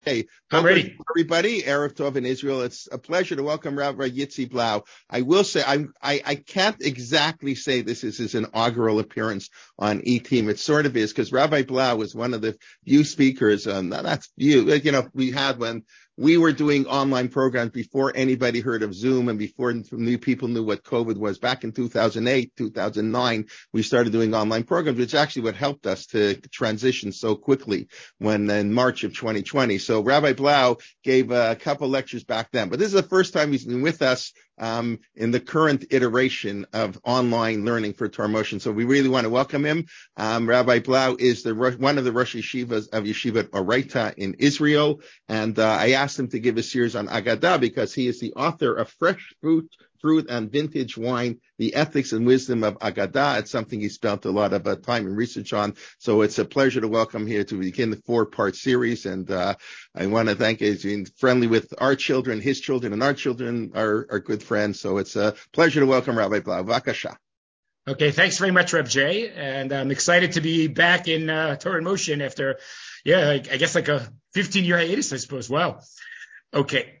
Hey, I'm ready. everybody. Erev Tov in Israel. It's a pleasure to welcome Rabbi Yitzi Blau. I will say I can't exactly say this is his inaugural appearance on E-Team. It sort of is because Rabbi Blau was one of the few speakers, that's few, we had when we were doing online programs before anybody heard of Zoom and before new people knew what COVID was. Back in 2008, 2009, we started doing online programs, which is actually what helped us to transition so quickly when in March of 2020. So Rabbi Blau gave a couple lectures back then, but this is the first time he's been with us in the current iteration of online learning for Torah Motion. So we really want to welcome him. Rabbi Blau is one of the Rosh Yeshivas of Yeshivat Oraita in Israel. And I asked him to give a series on Agadah because he is the author of Fresh Fruit and Vintage Wine, The Ethics and Wisdom of Agadah. It's something he spent a lot of time and research on. So it's a pleasure to welcome here to begin the 4-part series. And I want to thank you. He's been friendly with our children, his children, and our children are good friends. So it's a pleasure to welcome Rabbi Blau. Vakasha. Okay, thanks very much, Reb Jay. And I'm excited to be back in Torah in Motion after, I guess like a 15-year hiatus, I suppose. Wow. Okay,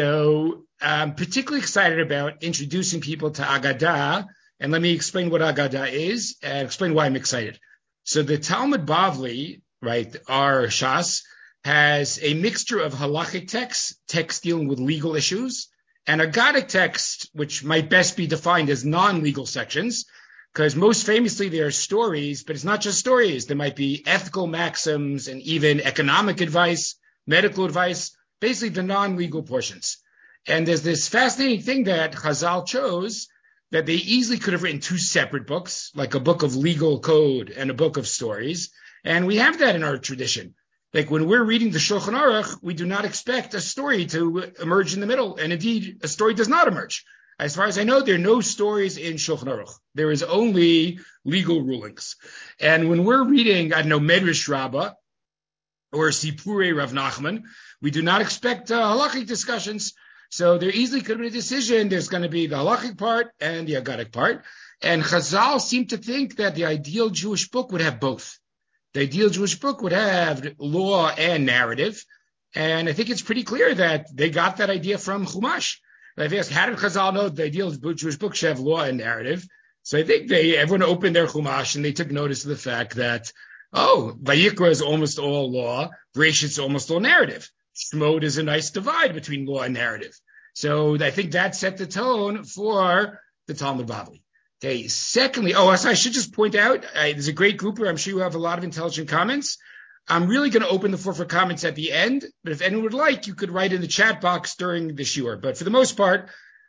so I'm particularly excited about introducing people to Agadah, and let me explain what Agadah is and explain why I'm excited. So the Talmud Bavli, right, our Shas, has a mixture of halachic texts dealing with legal issues, and Aggadic texts, which might best be defined as non-legal sections, because most famously they are stories, but it's not just stories. There might be ethical maxims and even economic advice, medical advice, basically the non-legal portions. And there's this fascinating thing that Chazal chose that they easily could have written 2 separate books, like a book of legal code and a book of stories. And we have that in our tradition. Like when we're reading the Shulchan Aruch, we do not expect a story to emerge in the middle. And indeed, a story does not emerge. As far as I know, there are no stories in Shulchan Aruch. There is only legal rulings. And when we're reading, Medrash Rabbah or Sipurei Rav Nachman, we do not expect halachic discussions. So there easily could be a decision. There's going to be the halachic part and the Aggadic part. And Chazal seem to think that the ideal Jewish book would have both. The ideal Jewish book would have law and narrative. And I think it's pretty clear that they got that idea from Chumash. I've asked, how did Chazal know the ideal Jewish book should have law and narrative? So I think everyone opened their Chumash and they took notice of the fact that, Vayikra is almost all law, Bereshit is almost all narrative. Shemot is a nice divide between law and narrative. So I think that set the tone for the Talmud Bavli. Okay, secondly, so I should just point out, there's a great group here. I'm sure you have a lot of intelligent comments. I'm really going to open the floor for comments at the end, but if anyone would like, you could write in the chat box during the shiur. But for the most part,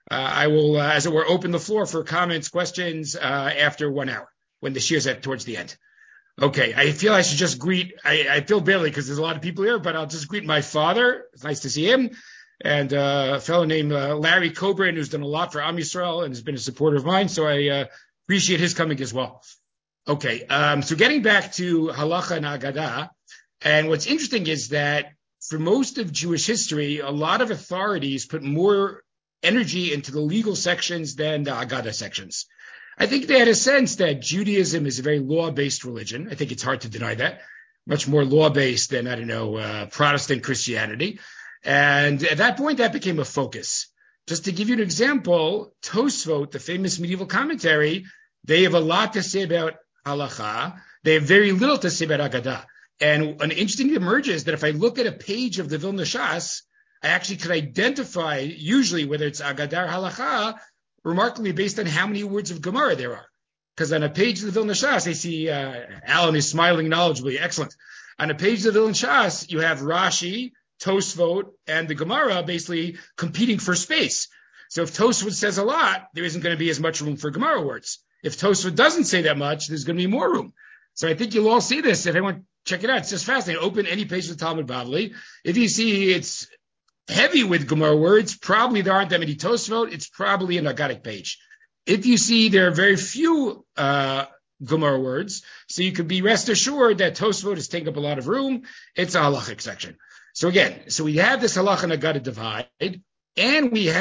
I will, as it were, open the floor for comments, questions after 1 hour when the shiur is towards the end. Okay, I feel I should just greet, I feel badly because there's a lot of people here, but I'll just greet my father. It's nice to see him. And a fellow named Larry Coburn, who's done a lot for Am Yisrael and has been a supporter of mine. So I appreciate his coming as well. Okay, so getting back to Halacha and Agadah, and what's interesting is that for most of Jewish history, a lot of authorities put more energy into the legal sections than the Agadah sections. I think they had a sense that Judaism is a very law-based religion. I think it's hard to deny that. Much more law-based than, Protestant Christianity. And at that point, that became a focus. Just to give you an example, Tosfot, the famous medieval commentary, they have a lot to say about halacha. They have very little to say about Agadah. And an interesting thing emerges that if I look at a page of the Vilna Shas, I actually could identify usually whether it's Agadah or halacha, remarkably based on how many words of Gemara there are. Because on a page of the Vilna Shas, I see Alan is smiling knowledgeably. Excellent. On a page of the Vilna Shas, you have Rashi, Tosfot, and the Gemara basically competing for space. So if Tosfot says a lot, there isn't going to be as much room for Gemara words. If Tosfot doesn't say that much, there's going to be more room. So I think you'll all see this. If anyone check it out, it's just fascinating. Open any page of the Talmud Bavli. If you see it's heavy with Gemara words, probably there aren't that many Tosfot. It's probably an Aggadic page. If you see there are very few Gemara words, so you could be rest assured that Tosfot is taking up a lot of room. It's a halachic section. So again, we have this halacha and Agadah divide, and we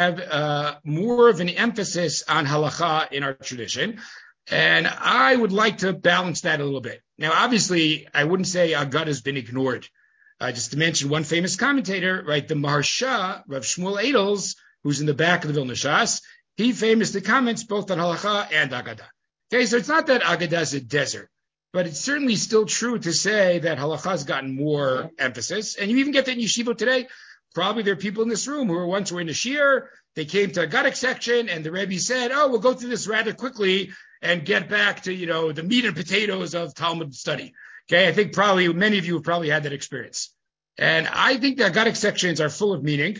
have more of an emphasis on halacha in our tradition. And I would like to balance that a little bit. Now, obviously, I wouldn't say Agadah has been ignored. Just to mention one famous commentator, right? The Maharsha, Rav Shmuel Edels, who's in the back of the Vilna Shas, he famously comments both on Halacha and Agadah. Okay, so it's not that Agadah is a desert, but it's certainly still true to say that Halacha has gotten more emphasis. And you even get that in Yeshiva today. Probably there are people in this room who were in a shiur, they came to a Agadic section, and the Rebbe said, we'll go through this rather quickly and get back to, the meat and potatoes of Talmud study. Okay, I think probably many of you have probably had that experience. And I think the Agadic sections are full of meaning,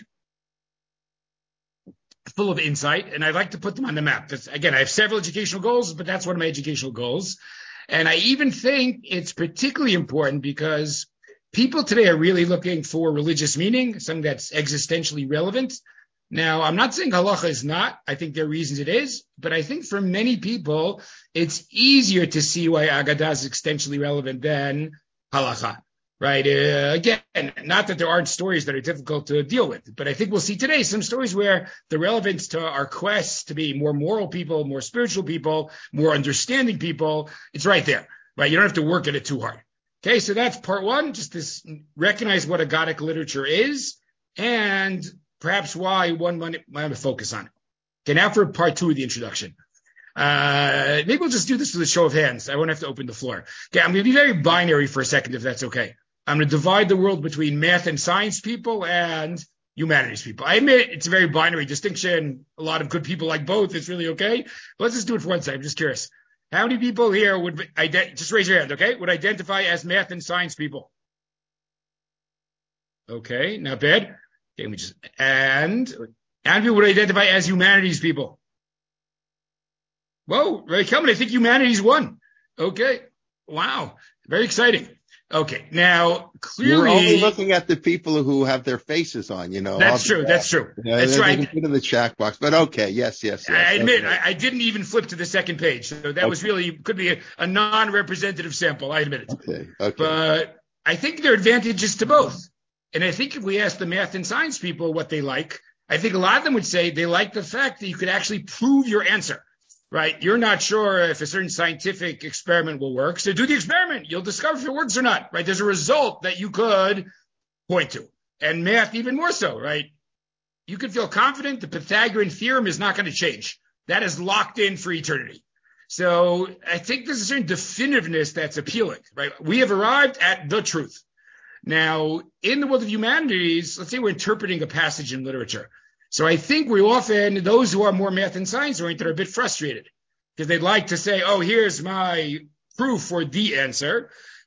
full of insight, and I like to put them on the map. Again, I have several educational goals, but that's one of my educational goals. And I even think it's particularly important because people today are really looking for religious meaning, something that's existentially relevant. Now, I'm not saying halacha is not. I think there are reasons it is. But I think for many people, it's easier to see why Agadah is existentially relevant than halacha, right? Again, not that there aren't stories that are difficult to deal with, but I think we'll see today some stories where the relevance to our quest to be more moral people, more spiritual people, more understanding people, it's right there, right? You don't have to work at it too hard. Okay, so that's part one, just this recognize what Agadic literature is and perhaps why one might want to focus on it. Okay, now for part two of the introduction. Maybe we'll just do this with a show of hands. I won't have to open the floor. Okay, I'm going to be very binary for a second, if that's okay. I'm going to divide the world between math and science people and humanities people. I admit it's a very binary distinction. A lot of good people like both. It's really okay. But let's just do it for one second. I'm just curious. How many people here would just raise your hand, okay? Would identify as math and science people? Okay, not bad. Okay, and how many people would identify as humanities people? Whoa, very common. I think humanities won. Okay, wow, very exciting. Okay, now clearly we're only looking at the people who have their faces on. That's true. That's right. They can put in the chat box, but okay, yes. I admit I didn't even flip to the second page, so that was really could be a non-representative sample. I admit it. Okay. But I think there are advantages to both, and I think if we ask the math and science people what they like, I think a lot of them would say they like the fact that you could actually prove your answer. Right? You're not sure if a certain scientific experiment will work. So do the experiment. You'll discover if it works or not, right? There's a result that you could point to. And math even more so, right? You can feel confident the Pythagorean theorem is not going to change. That is locked in for eternity. So I think there's a certain definitiveness that's appealing, right? We have arrived at the truth. Now, in the world of humanities, let's say we're interpreting a passage in literature. So I think we often, those who are more math and science oriented are a bit frustrated because they'd like to say, here's my proof for the answer.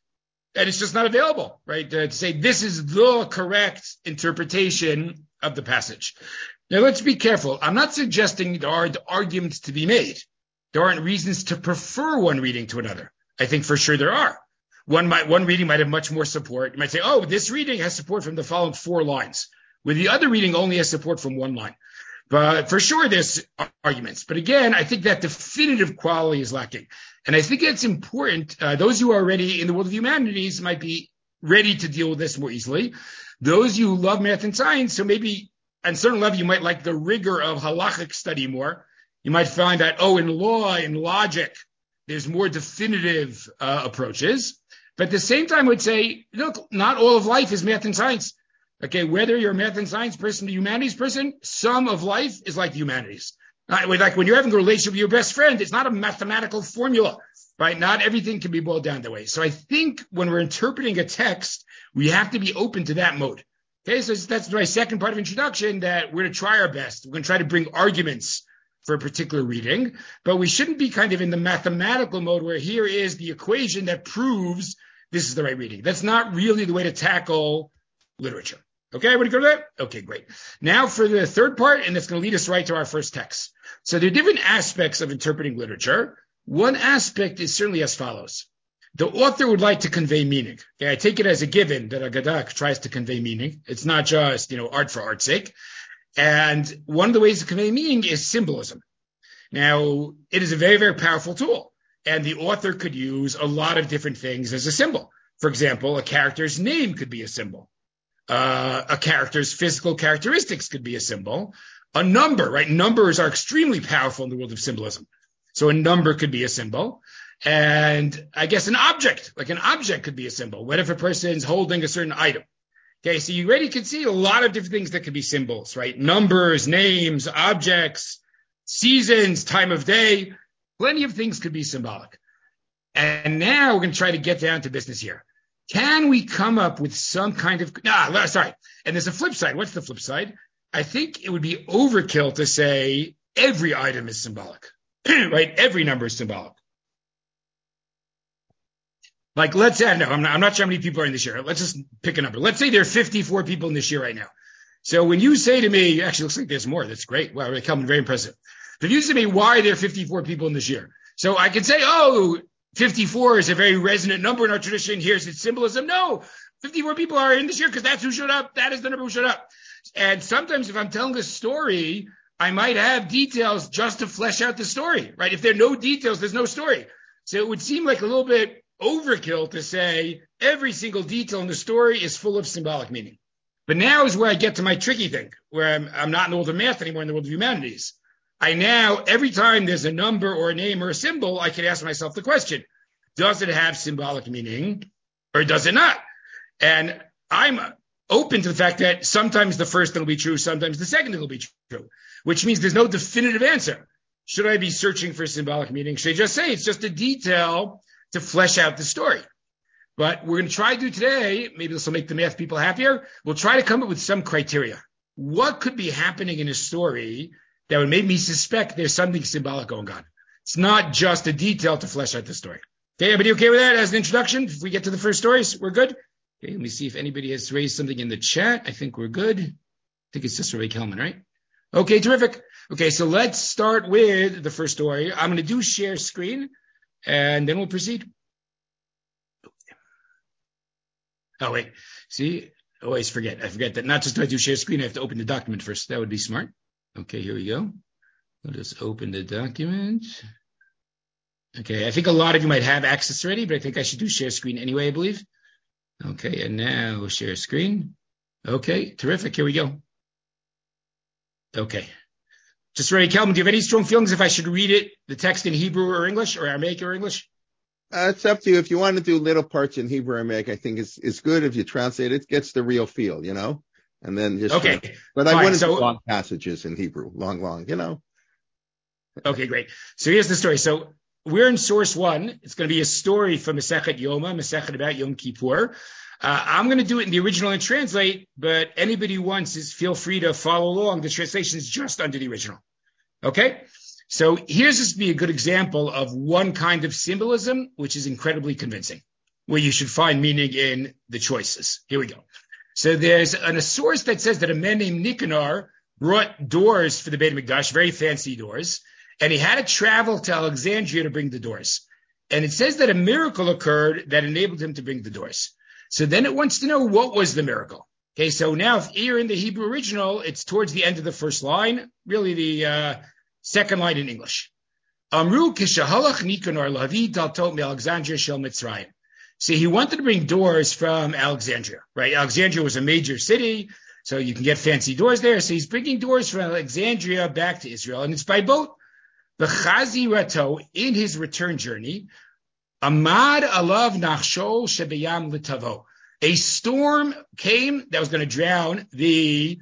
And it's just not available, right? To say this is the correct interpretation of the passage. Now let's be careful. I'm not suggesting there aren't arguments to be made. There aren't reasons to prefer one reading to another. I think for sure there are. One reading might have much more support. You might say, this reading has support from the following 4 lines. With the other reading only has support from 1 line. But for sure, there's arguments. But again, I think that definitive quality is lacking. And I think it's important. Those who are already in the world of humanities might be ready to deal with this more easily. Those who love math and science, so maybe on certain level, you might like the rigor of halachic study more. You might find that, in law, in logic, there's more definitive approaches. But at the same time, I would say, look, not all of life is math and science. Okay, whether you're a math and science person or a humanities person, some of life is like the humanities. Like when you're having a relationship with your best friend, it's not a mathematical formula, right? Not everything can be boiled down that way. So I think when we're interpreting a text, we have to be open to that mode. Okay, so that's my second part of introduction, that we're going to try our best. We're going to try to bring arguments for a particular reading, but we shouldn't be kind of in the mathematical mode where here is the equation that proves this is the right reading. That's not really the way to tackle literature. Okay, everybody go to that? Okay, great. Now for the third part, and that's going to lead us right to our first text. So there are different aspects of interpreting literature. One aspect is certainly as follows. The author would like to convey meaning. Okay, I take it as a given that Agadah tries to convey meaning. It's not just, art for art's sake. And one of the ways to convey meaning is symbolism. Now, it is a very, very powerful tool. And the author could use a lot of different things as a symbol. For example, a character's name could be a symbol. A character's physical characteristics could be a symbol. A number, right? Numbers are extremely powerful in the world of symbolism. So a number could be a symbol. And I guess an object could be a symbol. What if a person's holding a certain item? Okay, so you already can see a lot of different things that could be symbols, right? Numbers, names, objects, seasons, time of day. Plenty of things could be symbolic. And now we're going to try to get down to business here. Can we come up with some kind of, and there's a flip side. What's the flip side? I think it would be overkill to say every item is symbolic, right? Every number is symbolic. Like, let's say, no, I'm not sure how many people are in this year. Let's just pick a number. Let's say there are 54 people in this year right now. So when you say to me, actually, it looks like there's more. That's great. Wow, coming very impressive. But if you say to me, why are there 54 people in this year? So I could say, 54 is a very resonant number in our tradition. Here's its symbolism. No, 54 people are in this year because that's who showed up. That is the number who showed up. And sometimes if I'm telling a story, I might have details just to flesh out the story, right? If there are no details, there's no story. So it would seem like a little bit overkill to say every single detail in the story is full of symbolic meaning. But now is where I get to my tricky thing, where I'm not in the world of math anymore, in the world of humanities. Every time there's a number or a name or a symbol, I can ask myself the question, does it have symbolic meaning or does it not? And I'm open to the fact that sometimes the first thing will be true, sometimes the second thing will be true, which means there's no definitive answer. Should I be searching for symbolic meaning? Should I just say it's just a detail to flesh out the story? But we're going to try to do today, maybe this will make the math people happier, we'll try to come up with some criteria. What could be happening in a story that would make me suspect there's something symbolic going on? It's not just a detail to flesh out the story. Okay, everybody okay with that as an introduction? If we get to the first stories, we're good? Okay, let me see if anybody has raised something in the chat. I think we're good. I think it's just Ray Kelman, right? Okay, terrific. Okay, so let's start with the first story. I'm going to do share screen, and then we'll proceed. Oh, wait. See? I always forget. I forget that not just do I do share screen, I have to open the document first. That would be smart. Okay, here we go. Let us open the document. Okay, I think a lot of you might have access already, but I think I should do share screen anyway, I believe. Okay, and now share screen. Okay, terrific. Here we go. Okay. Just ready, Calvin, do you have any strong feelings if I should read it, the text in Hebrew or English, or Aramaic or English? It's up to you. If you want to do little parts in Hebrew or Aramaic, I think it's good if you translate it. It gets the real feel, and then just. Okay. But I wouldn't do long passages in Hebrew, long. Okay, great. So here's the story. So we're in source 1. It's going to be a story from Masechet Yoma, Masechet about Yom Kippur. I'm going to do it in the original and translate, but anybody who wants is feel free to follow along. The translation is just under the original. Okay? So here's just be a good example of one kind of symbolism, which is incredibly convincing, where you should find meaning in the choices. Here we go. So there's a source that says that a man named Nicanor brought doors for the Beit HaMikdash, very fancy doors, and he had to travel to Alexandria to bring the doors. And it says that a miracle occurred that enabled him to bring the doors. So then it wants to know what was the miracle. Okay, so now if you're in the Hebrew original, it's towards the end of the first line, really the second line in English. Amru kishahalach Nicanor lavi daltot me'Alexandria shel Mitzrayim. So he wanted to bring doors from Alexandria, right? Alexandria was a major city, so you can get fancy doors there. So he's bringing doors from Alexandria back to Israel, and it's by boat. The Chazi Rato, in his return journey, Amad alav nachshol shebeyam litavo. A storm came that was going to drown the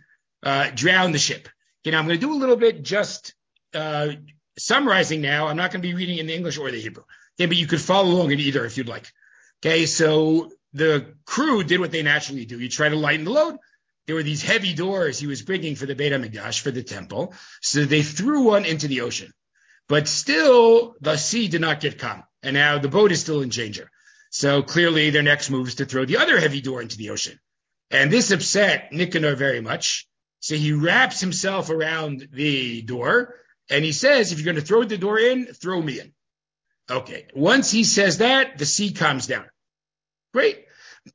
ship. Okay, now I'm going to do a little bit just summarizing now. I'm not going to be reading in the English or the Hebrew. Okay, but you could follow along in either if you'd like. Okay, so the crew did what they naturally do. You try to lighten the load. There were these heavy doors he was bringing for the Beit HaMikdash, for the temple. So they threw one into the ocean. But still, the sea did not get calm. And now the boat is still in danger. So clearly their next move is to throw the other heavy door into the ocean. And this upset Nicanor very much. So he wraps himself around the door and he says, if you're going to throw the door in, throw me in. Okay. Once he says that, the sea calms down. Great.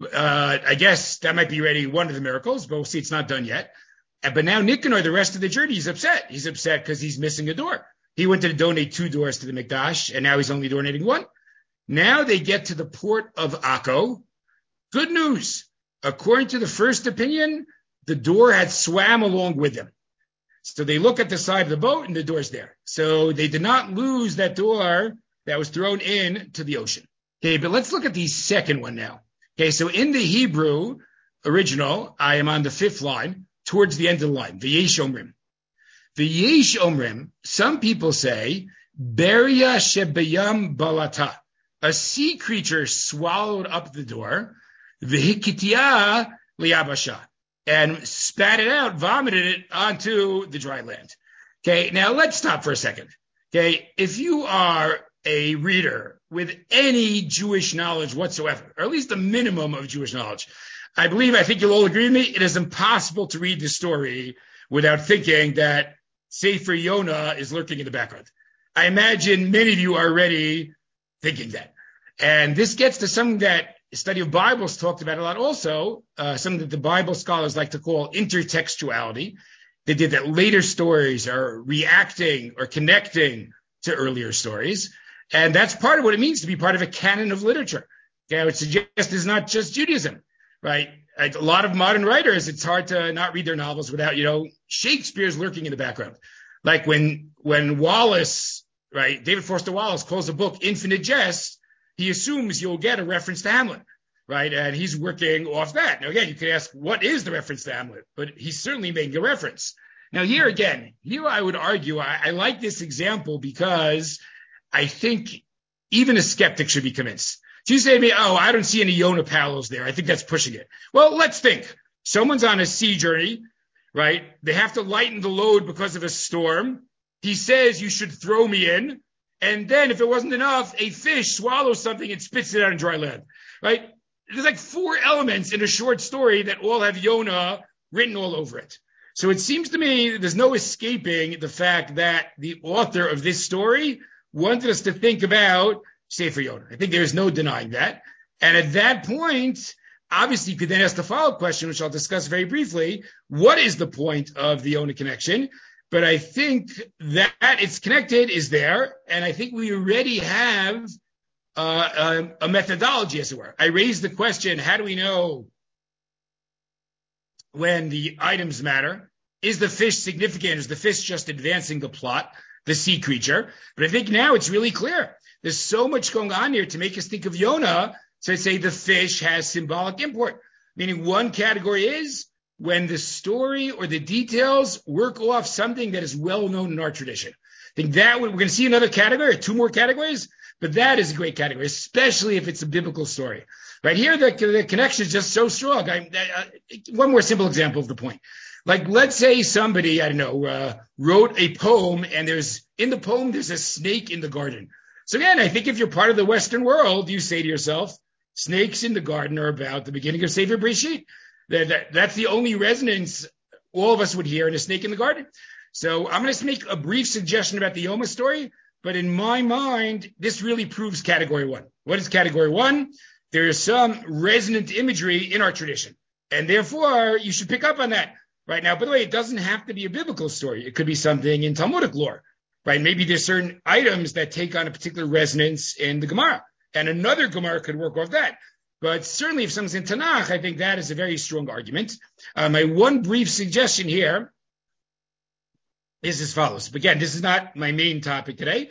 I guess that might be already one of the miracles, but we'll see it's not done yet. But now Nicanor, the rest of the journey, he's upset. He's upset because he's missing a door. He wanted to donate 2 doors to the Mikdash, and now he's only donating 1. Now they get to the port of Akko. Good news. According to the first opinion, the door had swam along with them. So they look at the side of the boat, and the door's there. So they did not lose that door that was thrown in to the ocean. Okay, but let's look at the second one now. Okay, so in the Hebrew, original, I am on the 5th line, towards the end of the line, V'yesh omrim. V'yesh omrim, some people say, Beria shebeyam balata, a sea creature swallowed up the door, V'hikitia liyabasha, and spat it out, vomited it onto the dry land. Okay, now let's stop for a second. Okay, if you are a reader with any Jewish knowledge whatsoever, or at least a minimum of Jewish knowledge, I think you'll all agree with me, it is impossible to read this story without thinking that Sefer Yonah is lurking in the background. I imagine many of you are already thinking that. And this gets to something that study of Bibles talked about a lot also, something that the Bible scholars like to call intertextuality. They did that later stories are reacting or connecting to earlier stories. And that's part of what it means to be part of a canon of literature. Okay, I would suggest it's not just Judaism, right? A lot of modern writers, it's hard to not read their novels without, Shakespeare's lurking in the background. Like when Wallace, right, David Foster Wallace calls a book Infinite Jest, he assumes you'll get a reference to Hamlet, right? And he's working off that. Now, again, you could ask, what is the reference to Hamlet? But he's certainly making a reference. Now, here I would argue, I like this example because I think even a skeptic should be convinced. So you say to me, I don't see any Yonah parallels there. I think that's pushing it. Well, let's think. Someone's on a sea journey, right? They have to lighten the load because of a storm. He says, you should throw me in. And then if it wasn't enough, a fish swallows something and spits it out on dry land, right? There's like 4 elements in a short story that all have Yonah written all over it. So it seems to me there's no escaping the fact that the author of this story wanted us to think about Sefer Yonah. I think there's no denying that. And at that point, obviously you could then ask the follow-up question, which I'll discuss very briefly. What is the point of the Yonah connection? But I think that it's connected is there. And I think we already have a methodology, as it were. I raised the question, how do we know when the items matter? Is the fish significant? Is the fish just advancing the plot, the sea creature? But I think now it's really clear. There's so much going on here to make us think of Yonah. So I'd say the fish has symbolic import, meaning one category is when the story or the details work off something that is well known in our tradition. I think that we're going to see another category or 2 more categories, but that is a great category, especially if it's a biblical story. Right here, the connection is just so strong. One more simple example of the point. Like, let's say somebody, wrote a poem and in the poem, there's a snake in the garden. So again, I think if you're part of the Western world, you say to yourself, snakes in the garden are about the beginning of Sefer Breshit. That's the only resonance all of us would hear in a snake in the garden. So I'm going to make a brief suggestion about the Yoma story, but in my mind, this really proves category 1. What is category 1? There is some resonant imagery in our tradition, and therefore you should pick up on that right now. By the way, it doesn't have to be a biblical story. It could be something in Talmudic lore, right? Maybe there's certain items that take on a particular resonance in the Gemara, and another Gemara could work off that. But certainly if something's in Tanakh, I think that is a very strong argument. My one brief suggestion here is as follows. But again, this is not my main topic today.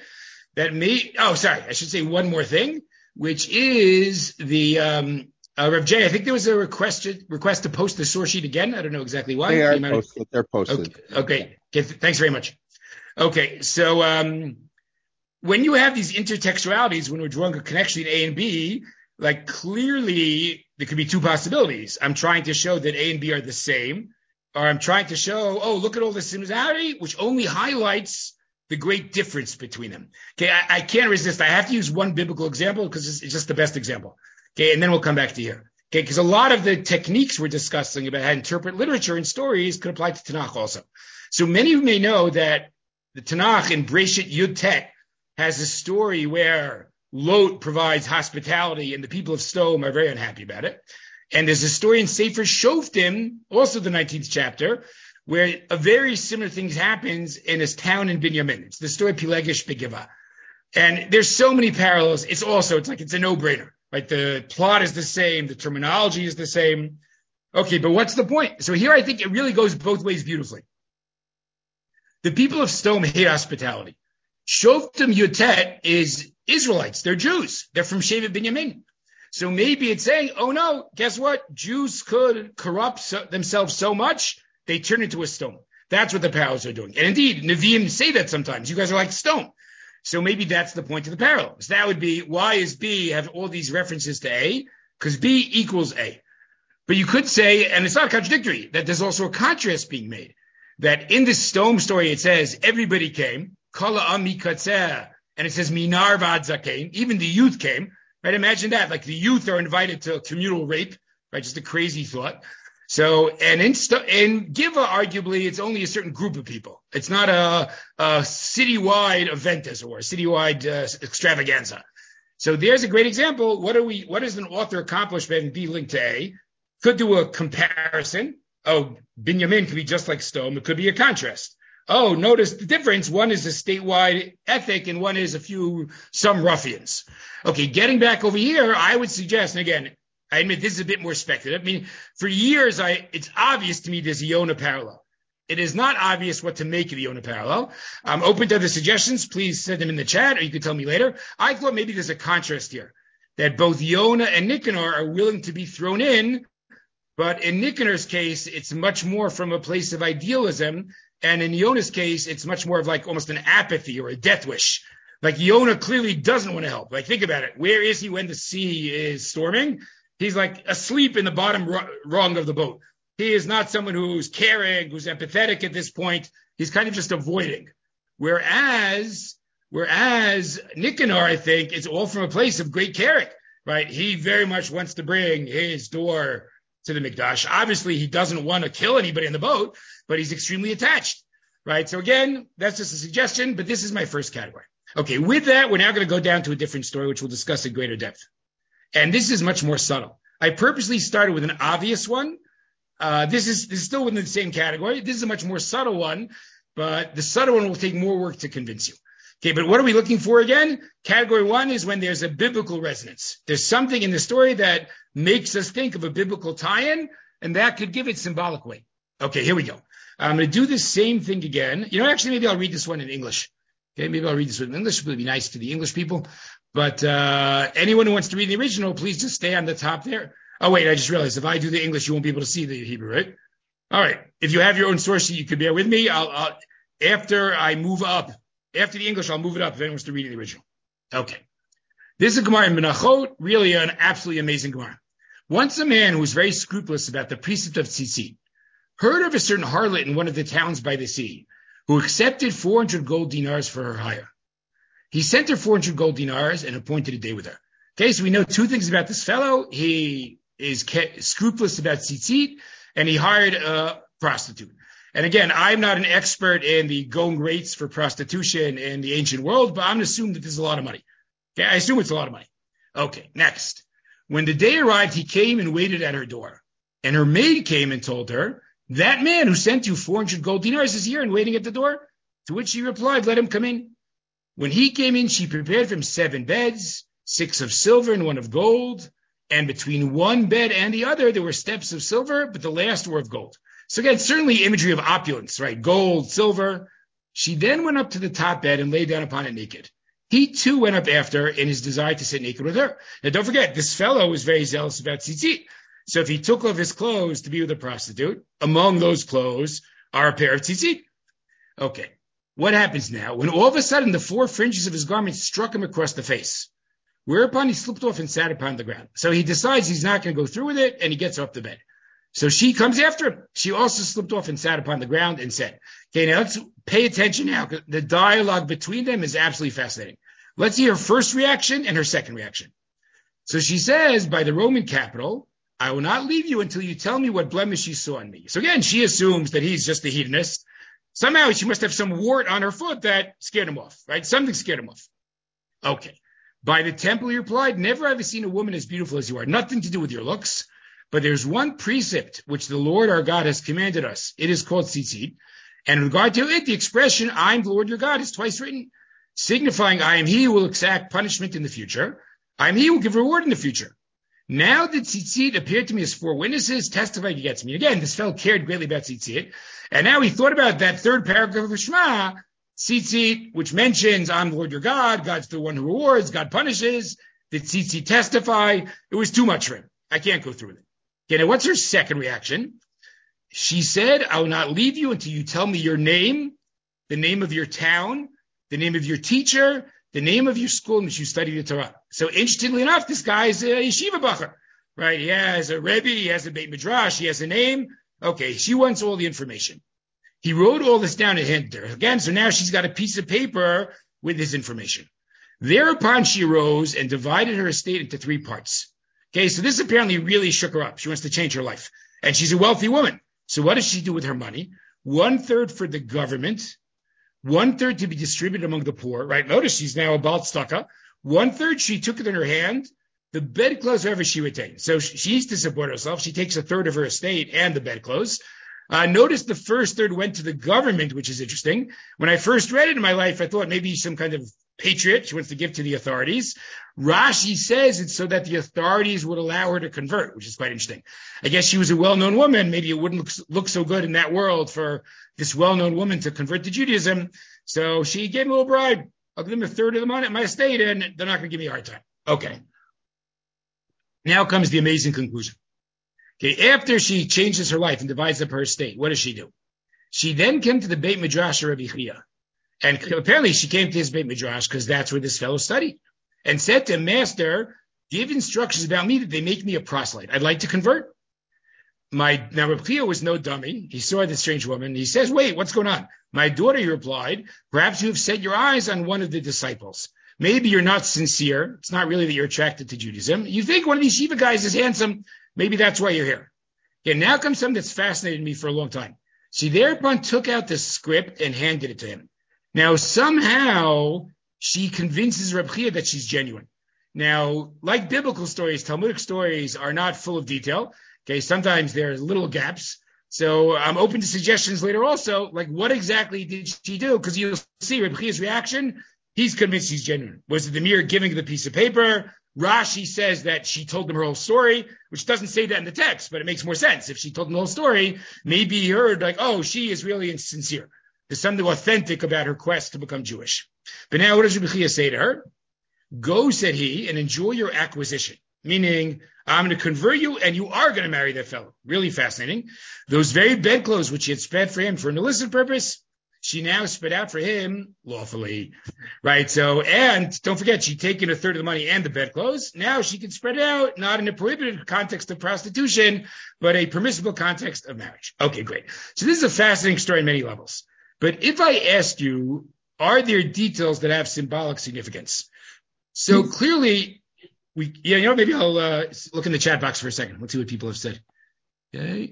I should say one more thing, which is the, Rev J, I think there was a request to post the source sheet again. I don't know exactly why. They're posted. Okay. Thanks very much. Okay. So, when you have these intertextualities, when we're drawing a connection between A and B, like clearly there could be 2 possibilities. I'm trying to show that A and B are the same, or I'm trying to show, look at all the similarity, which only highlights the great difference between them. Okay, I can't resist. I have to use one biblical example because it's just the best example. Okay, and then we'll come back to here. Okay, because a lot of the techniques we're discussing about how to interpret literature and stories could apply to Tanakh also. So many of you may know that the Tanakh in Breshit Yud Tet has a story where Lot provides hospitality and the people of Sodom are very unhappy about it. And there's a story in Sefer Shoftim, also the 19th chapter, where a very similar thing happens in this town in Binyamin. It's the story of Pilegesh Begivah. And there's so many parallels. It's a no-brainer, right? The plot is the same. The terminology is the same. Okay, but what's the point? So here I think it really goes both ways beautifully. The people of Sodom hate hospitality. Shoftim Yud Tet is Israelites. They're Jews. They're from Shevet Binyamin. So maybe it's saying, oh no, guess what? Jews could corrupt themselves so much, they turn into a stone. That's what the parallels are doing. And indeed, Nevi'im say that sometimes. You guys are like stone. So maybe that's the point of the parallel. So that would be, why is B have all these references to A? Because B equals A. But you could say, and it's not contradictory, that there's also a contrast being made. That in this stone story, it says, everybody came, Kala Ami Katzeh, and it says, Minar Vad Zakein, even the youth came. Right? Imagine that, like the youth are invited to communal rape, right? Just a crazy thought. So, and in Giva, arguably, it's only a certain group of people. It's not a citywide event, as it were, citywide extravaganza. So there's a great example. What does an author accomplish by B linked to A? Could do a comparison. Oh, Binyamin could be just like Stone. It could be a contrast. Oh, notice the difference. One is a statewide ethic and one is some ruffians. Okay, getting back over here, I would suggest, and again, I admit this is a bit more speculative. I mean, for years, it's obvious to me there's a Yonah parallel. It is not obvious what to make of the Yonah parallel. I'm open to other suggestions. Please send them in the chat or you can tell me later. I thought maybe there's a contrast here, that both Yonah and Nicanor are willing to be thrown in, but in Nicanor's case, it's much more from a place of idealism. And in Yonah's case, it's much more of like almost an apathy or a death wish. Like Yonah clearly doesn't want to help. Like think about it. Where is he when the sea is storming? He's like asleep in the bottom rung of the boat. He is not someone who's caring, who's empathetic at this point. He's kind of just avoiding. Whereas Nicanor, I think, is all from a place of great caring, right? He very much wants to bring his door to the Mikdash. Obviously, he doesn't want to kill anybody in the boat, but he's extremely attached, right? So again, that's just a suggestion, but this is my first category. Okay, with that, we're now going to go down to a different story, which we'll discuss in greater depth. And this is much more subtle. I purposely started with an obvious one. This is still within the same category. This is a much more subtle one, but the subtle one will take more work to convince you. Okay, but what are we looking for again? Category one is when there's a biblical resonance. There's something in the story that makes us think of a biblical tie-in, and that could give it symbolic weight. Okay, here we go. I'm going to do the same thing again. Actually, maybe I'll read this one in English. Okay, maybe I'll read this one in English. It would be nice to the English people. But anyone who wants to read the original, please just stay on the top there. Oh, wait, I just realized if I do the English, you won't be able to see the Hebrew, right? All right. If you have your own source sheet, you could bear with me. After I move up, after the English, I'll move it up if anyone wants to read the original. Okay. This is a Gemara in Menachot, really an absolutely amazing Gemara. Once a man who was very scrupulous about the precept of tzitzit heard of a certain harlot in one of the towns by the sea who accepted 400 gold dinars for her hire. He sent her 400 gold dinars and appointed a day with her. Okay, so we know two things about this fellow. He is scrupulous about tzitzit, and he hired a prostitute. And again, I'm not an expert in the going rates for prostitution in the ancient world, but I'm going to assume that this is a lot of money. Okay, I assume it's a lot of money. Okay, next. When the day arrived, he came and waited at her door. And her maid came and told her, that man who sent you 400 gold dinars is here and waiting at the door. To which she replied, let him come in. When he came in, she prepared for him 7 beds, 6 of silver and 1 of gold. And between one bed and the other, there were steps of silver, but the last were of gold. So again, certainly imagery of opulence, right? Gold, silver. She then went up to the top bed and lay down upon it naked. He too went up after her in his desire to sit naked with her. Now don't forget, this fellow was very zealous about tzitzit. So if he took off his clothes to be with a prostitute, among those clothes are a pair of tzitzit. Okay. What happens now? When all of a sudden the 4 fringes of his garments struck him across the face, whereupon he slipped off and sat upon the ground. So he decides he's not going to go through with it, and he gets off the bed. So she comes after him. She also slipped off and sat upon the ground and said, okay, now let's pay attention now, because the dialogue between them is absolutely fascinating. Let's see her first reaction and her second reaction. So she says, by the Roman capital, I will not leave you until you tell me what blemish you saw in me. So again, she assumes that he's just a hedonist. Somehow she must have some wart on her foot that scared him off, right? Something scared him off. Okay. By the temple, he replied, never have I seen a woman as beautiful as you are. Nothing to do with your looks. But there's one precept which the Lord our God has commanded us. It is called tzitzit. And in regard to it, the expression, I am the Lord your God, is twice written, signifying I am he who will exact punishment in the future. I am he who will give reward in the future. Now that tzitzit appeared to me as 4 witnesses, testified against me. Again, this fellow cared greatly about tzitzit. And now he thought about that third paragraph of Shema, tzitzit, which mentions I'm the Lord your God, God's the one who rewards, God punishes. The tzitzi testify. It was too much for him. I can't go through with it. Okay, now what's her second reaction? She said, I will not leave you until you tell me your name, the name of your town, the name of your teacher, the name of your school in which you studied the Torah. So interestingly enough, this guy's a yeshiva bacher, right? He has a rebbe, he has a beit midrash, he has a name. Okay, she wants all the information. He wrote all this down and handed her. Again, so now she's got a piece of paper with his information. Thereupon she arose and divided her estate into 3 parts. Okay, so this apparently really shook her up. She wants to change her life. And she's a wealthy woman. So what does she do with her money? 1/3 for the government, 1/3 to be distributed among the poor, right? Notice she's now a balt staka. 1/3 she took it in her hand. The bedclothes, however, she retained. So she needs to support herself. She takes 1/3 of her estate and the bedclothes. Notice the first third went to the government, which is interesting. When I first read it in my life, I thought maybe some kind of patriot she wants to give to the authorities. Rashi says it's so that the authorities would allow her to convert, which is quite interesting. I guess she was a well-known woman. Maybe it wouldn't look so good in that world for this well-known woman to convert to Judaism. So she gave him a little bribe. I'll give them 1/3 of the money, my estate, and they're not going to give me a hard time. Okay. Now comes the amazing conclusion. Okay, after she changes her life and divides up her estate, what does she do? She then came to the Beit Midrash of Rabbi Chia. And apparently she came to his Beit Midrash because that's where this fellow studied. And said to him, Master, give instructions about me that they make me a proselyte. I'd like to convert. Now Rabbi Chia was no dummy. He saw this strange woman. He says, wait, what's going on? My daughter, he replied, perhaps you have set your eyes on one of the disciples. Maybe you're not sincere. It's not really that you're attracted to Judaism. You think one of these Shiva guys is handsome. Maybe that's why you're here. Okay, now comes something that's fascinated me for a long time. She thereupon took out the script and handed it to him. Now, somehow, she convinces Reb Chia that she's genuine. Now, like biblical stories, Talmudic stories are not full of detail. Okay, sometimes there are little gaps. So I'm open to suggestions later also, like what exactly did she do? Because you'll see Reb Chia's reaction. He's convinced she's genuine. Was it the mere giving the piece of paper? Rashi says that she told him her whole story, which doesn't say that in the text, but it makes more sense. If she told him the whole story, maybe he heard like, oh, she is really insincere. There's something authentic about her quest to become Jewish. But now what does Rabbi Chia say to her? Go, said he, and enjoy your acquisition. Meaning, I'm going to convert you and you are going to marry that fellow. Really fascinating. Those very bedclothes which she had spread for him for an illicit purpose, she now spread out for him lawfully, right? So, and don't forget, she'd taken 1/3 of the money and the bedclothes. Now she can spread it out, not in a prohibited context of prostitution, but a permissible context of marriage. Okay, great. So this is a fascinating story on many levels. But if I ask you, are there details that have symbolic significance? So clearly, maybe I'll look in the chat box for a second. Let's see what people have said. Okay.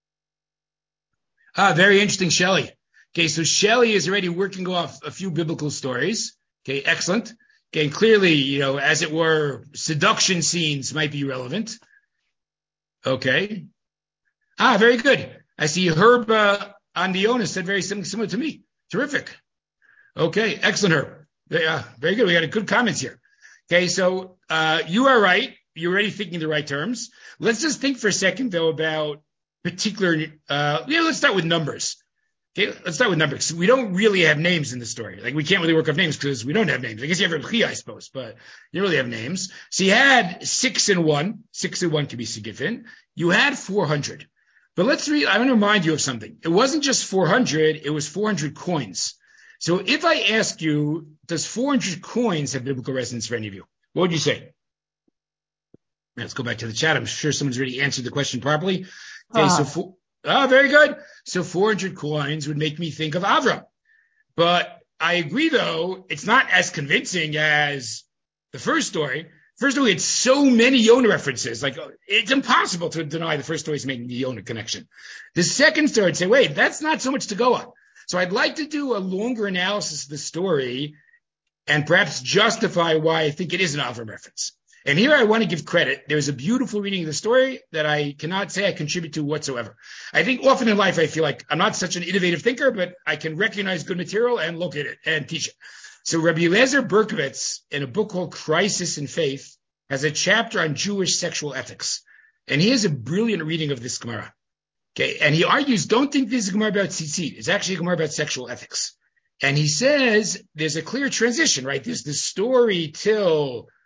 Very interesting, Shelley. Okay, so Shelley is already working off a few biblical stories. Okay, excellent. Okay, and clearly, as it were, seduction scenes might be relevant. Okay. Very good. I see Herb Andiona said very similar to me. Terrific. Okay, excellent, Herb. Very good. We got a good comments here. Okay, so you are right. You're already thinking the right terms. Let's just think for a second, though, about particular, let's start with numbers. Okay, let's start with numbers. We don't really have names in the story. Like, we can't really work off names because we don't have names. I guess you have Reb Chia, I suppose, but you don't really have names. So you had 6 and 1. 6 and 1 could be significant. You had 400. But I want to remind you of something. It wasn't just 400, it was 400 coins. So if I ask you, does 400 coins have biblical resonance for any of you? What would you say? Let's go back to the chat. I'm sure someone's already answered the question properly. Okay, very good. So 400 coins would make me think of Avram. But I agree, though, it's not as convincing as the first story. First story had so many Yonah references. Like, it's impossible to deny the first story is making the Yonah connection. The second story, I'd say, wait, that's not so much to go on. So I'd like to do a longer analysis of the story and perhaps justify why I think it is an Avram reference. And here I want to give credit. There's a beautiful reading of the story that I cannot say I contribute to whatsoever. I think often in life I feel like I'm not such an innovative thinker, but I can recognize good material and look at it and teach it. So Rabbi Eliezer Berkovitz, in a book called Crisis in Faith, has a chapter on Jewish sexual ethics. And he has a brilliant reading of this Gemara. Okay, and he argues, don't think this is a Gemara about tzitzit. It's actually a Gemara about sexual ethics. And he says there's a clear transition, right? There's the story till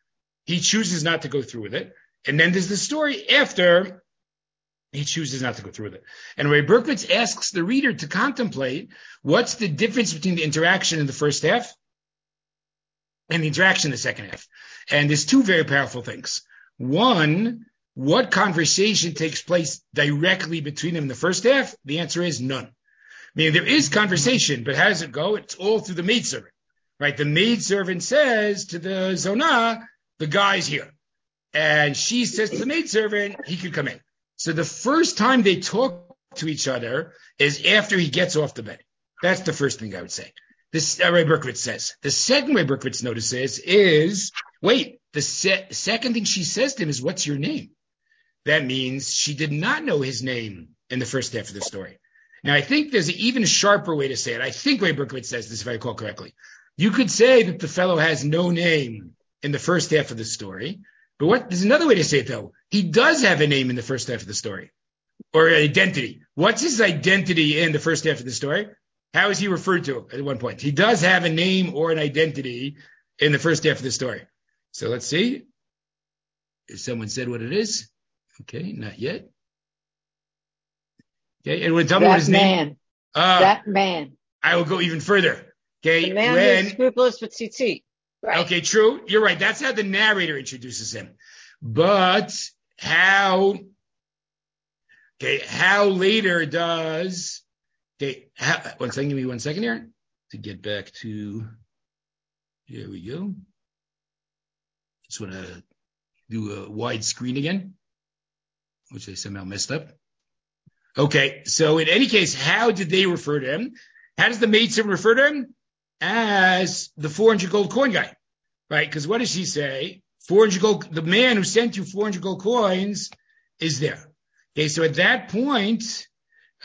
he chooses not to go through with it. And then there's the story after he chooses not to go through with it. And Ray Berkowitz asks the reader to contemplate what's the difference between the interaction in the first half and the interaction in the second half. And there's two very powerful things. One, what conversation takes place directly between them in the first half? The answer is none. I mean, there is conversation, but how does it go? It's all through the maidservant, right? The maidservant says to the Zonah, the guy's here. And she says to the maidservant, he could come in. So the first time they talk to each other is after he gets off the bed. That's the first thing I would say. This Ray Berkowitz says. The second Ray Berkowitz notices is, wait, the second thing she says to him is, what's your name? That means she did not know his name in the first half of the story. Now, I think there's an even sharper way to say it. I think Ray Berkowitz says this, if I recall correctly. You could say that the fellow has no name in the first half of the story. But there's another way to say it, though. He does have a name in the first half of the story, or an identity. What's his identity in the first half of the story? How is he referred to at one point? He does have a name or an identity in the first half of the story. So let's see. If someone said what it is. Okay, not yet. Okay, and tell me what his name. That man. I will go even further. Okay, the man who is scrupulous with tzitzit. Right. Okay, true. You're right. That's how the narrator introduces him. But how later does, one second, give me 1 second here to get back to, here we go. Just want to do a wide screen again, which I somehow messed up. Okay, so in any case, how did they refer to him? How does the maidservant refer to him? As the 400 gold coin guy, right? Because what does she say? 400 gold, the man who sent you 400 gold coins is there. Okay, so at that point, he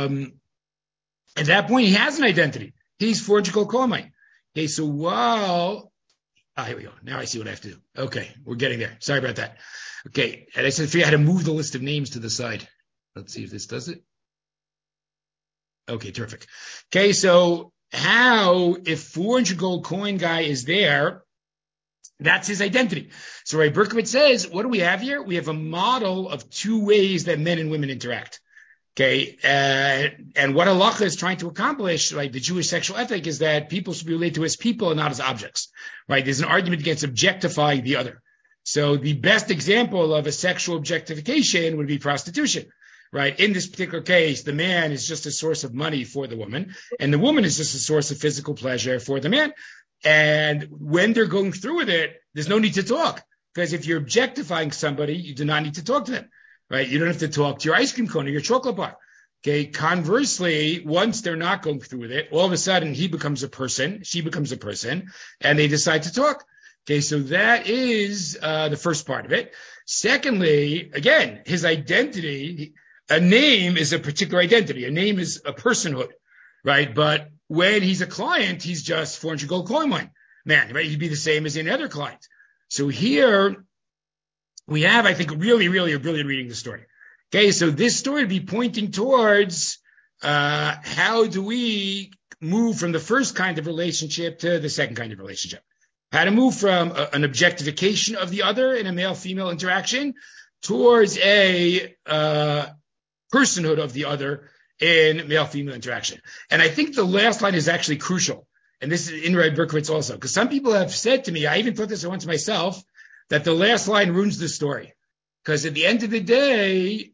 has an identity. He's 400 gold coin mine. Okay, so here we go. Now I see what I have to do. Okay, we're getting there. Sorry about that. Okay, and I said, figure out how to move the list of names to the side. Let's see if this does it. Okay, terrific. Okay, so how, if 400 gold coin guy is there, that's his identity. So Ray Berkowitz says, what do we have here? We have a model of two ways that men and women interact. Okay, and what halacha is trying to accomplish, like the Jewish sexual ethic, is that people should be related to as people and not as objects, right? There's an argument against objectifying the other. So the best example of a sexual objectification would be prostitution. Right. In this particular case, the man is just a source of money for the woman, and the woman is just a source of physical pleasure for the man. And when they're going through with it, there's no need to talk, because if you're objectifying somebody, you do not need to talk to them. Right. You don't have to talk to your ice cream cone or your chocolate bar. Okay. Conversely, once they're not going through with it, all of a sudden he becomes a person, she becomes a person, and they decide to talk. Okay. So that is the first part of it. Secondly, again, his identity. A name is a particular identity. A name is a personhood, right? But when he's a client, he's just 400 gold coin mine man, right? He'd be the same as any other client. So here we have, I think, really a brilliant reading the story. Okay, so this story would be pointing towards how do we move from the first kind of relationship to the second kind of relationship? How to move from an objectification of the other in a male-female interaction towards a personhood of the other in male-female interaction. And I think the last line is actually crucial. And this is in Ray Berkowitz also, because some people have said to me, I even thought this once myself, that the last line ruins the story. Because at the end of the day,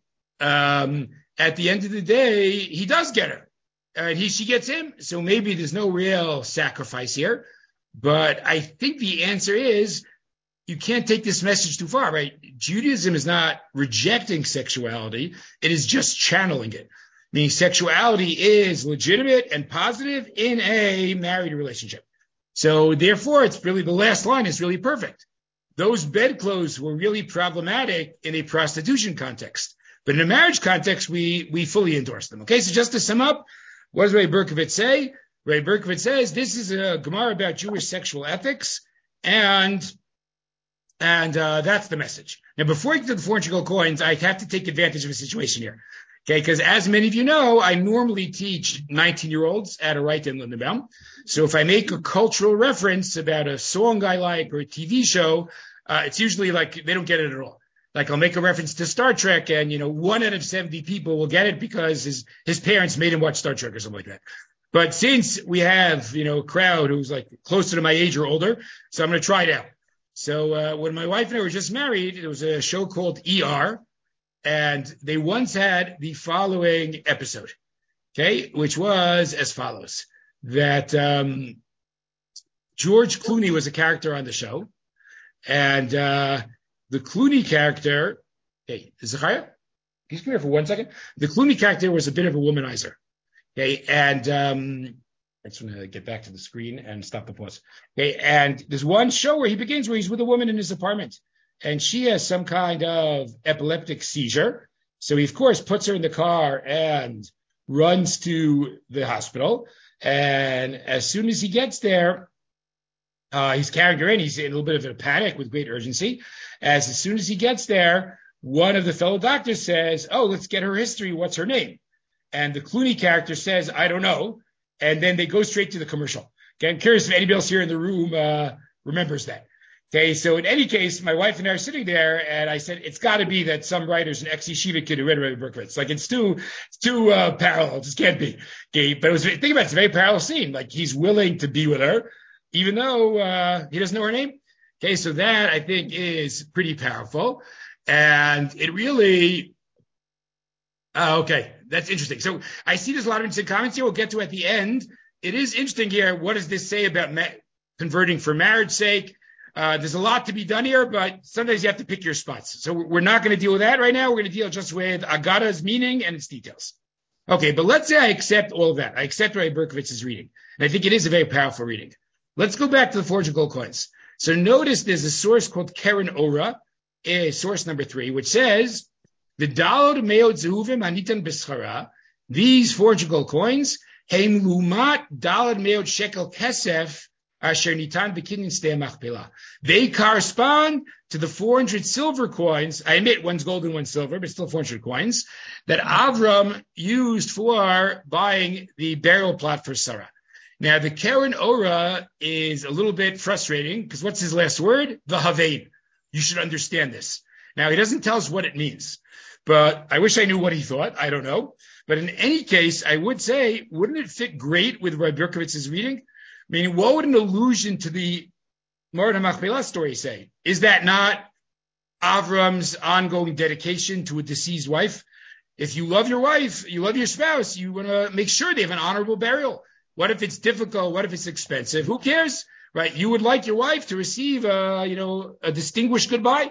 he does get her. And she gets him. So maybe there's no real sacrifice here. But I think the answer is, you can't take this message too far, right? Judaism is not rejecting sexuality. It is just channeling it. Meaning sexuality is legitimate and positive in a married relationship. So therefore, it's really, the last line is really perfect. Those bedclothes were really problematic in a prostitution context. But in a marriage context, we fully endorse them. Okay, so just to sum up, what does Ray Berkowitz say? Ray Berkowitz says this is a Gemara about Jewish sexual ethics, and that's the message. Now, before I get to the 400 gold coins, I have to take advantage of a situation here. Okay, because as many of you know, I normally teach 19-year-olds at a right in Lindenbaum. So if I make a cultural reference about a song I like or a TV show, it's usually like they don't get it at all. Like I'll make a reference to Star Trek, and 1 out of 70 people will get it because his parents made him watch Star Trek or something like that. But since we have a crowd who's like closer to my age or older, so I'm going to try it out. So when my wife and I were just married, there was a show called ER, and they once had the following episode, okay, which was as follows: that George Clooney was a character on the show, and the Clooney character, hey, Zachariah, can you come here for 1 second? The Clooney character was a bit of a womanizer. Okay, and I just want to get back to the screen and stop the pause. Okay, and there's one show where he's with a woman in his apartment, and she has some kind of epileptic seizure. So he, of course, puts her in the car and runs to the hospital. And as soon as he gets there, he's carrying her in. He's in a little bit of a panic with great urgency. As soon as he gets there, one of the fellow doctors says, "Oh, let's get her history. What's her name?" And the Clooney character says, "I don't know." And then they go straight to the commercial. Okay, I'm curious if anybody else here in the room remembers that. Okay, so in any case, my wife and I are sitting there, and I said, it's got to be that some writer's an ex-yeshiva kid who read Rabbi Berkovitz. Like, it's too parallel. It just can't be. Okay, but think about it, it's a very parallel scene. Like, he's willing to be with her, even though he doesn't know her name. Okay, so that, I think, is pretty powerful. And it really... okay, that's interesting. So I see there's a lot of interesting comments here. We'll get to at the end. It is interesting here. What does this say about converting for marriage's sake? There's a lot to be done here, but sometimes you have to pick your spots. So we're not going to deal with that right now. We're going to deal just with Agada's meaning and its details. Okay, but let's say I accept all of that. I accept Rabbi Berkovitz's reading. And I think it is a very powerful reading. Let's go back to the 400 gold coins. So notice there's a source called Keren Ora, source number 3, which says, the dalad meod zehuvim hanitan b'schara, these 400 gold coins, heim lumat dalad meod shekel kesef asher nitan b'kidnin stei machpelah. They correspond to the 400 silver coins. I admit one's gold and one's silver, but still 400 coins that Avram used for buying the burial plot for Sarah. Now, the Keren Ora is a little bit frustrating because what's his last word? The Havein. You should understand this. Now, he doesn't tell us what it means, but I wish I knew what he thought. I don't know. But in any case, I would say, wouldn't it fit great with Rabbi Berkovitz's reading? Meaning, what would an allusion to the Mordechai Machpelah story say? Is that not Avram's ongoing dedication to a deceased wife? If you love your wife, you love your spouse, you want to make sure they have an honorable burial. What if it's difficult? What if it's expensive? Who cares, right? You would like your wife to receive, a distinguished goodbye.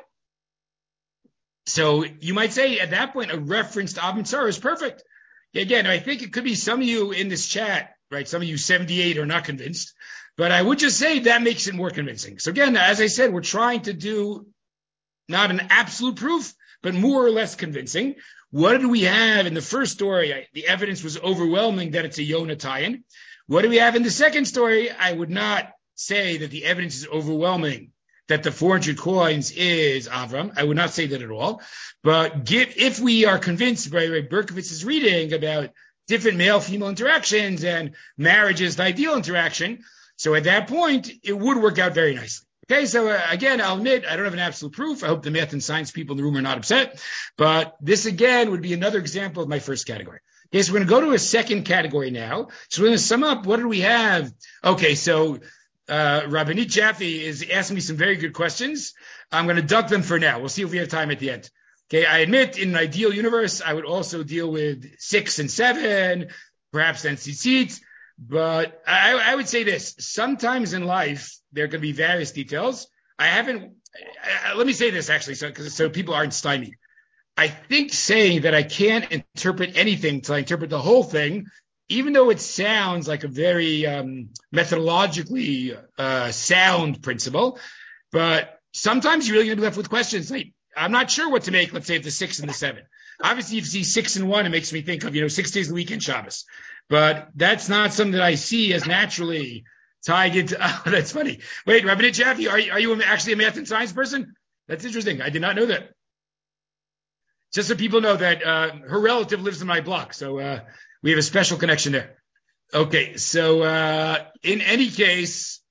So you might say at that point, a reference to Av Mitzvah is perfect. Again, I think it could be some of you in this chat, right? Some of you 78 are not convinced, but I would just say that makes it more convincing. So again, as I said, we're trying to do not an absolute proof, but more or less convincing. What did we have in the first story? The evidence was overwhelming that it's a Yonah tie-in. What do we have in the second story? I would not say that the evidence is overwhelming that the 400 coins is Avram. I would not say that at all. But if we are convinced by Berkovitz's reading about different male-female interactions and marriage is the ideal interaction, so at that point, it would work out very nicely. Okay, so again, I'll admit, I don't have an absolute proof. I hope the math and science people in the room are not upset. But this, again, would be another example of my first category. Okay, so we're going to go to a second category now. So we're going to sum up. What do we have? Okay, so Rabbanit Jaffe is asking me some very good questions. I'm going to duck them for now. We'll see if we have time at the end. Okay, I admit in an ideal universe, I would also deal with 6 and 7, perhaps then tzitzit. But I would say this. Sometimes in life, there can be various details. Let me say this actually, so people aren't stymied. I think saying that I can't interpret anything till I interpret the whole thing, even though it sounds like a very methodologically sound principle, but sometimes you're really going to be left with questions. Like, I'm not sure what to make, let's say, of the 6 and the 7. Obviously, if you see 6 and 1, it makes me think of, 6 days a week in Shabbos. But that's not something that I see as naturally tied into, that's funny. Wait, Rabbanit Jaffe, are you actually a math and science person? That's interesting. I did not know that. Just so people know that her relative lives in my block. So we have a special connection there. Okay, so in any case,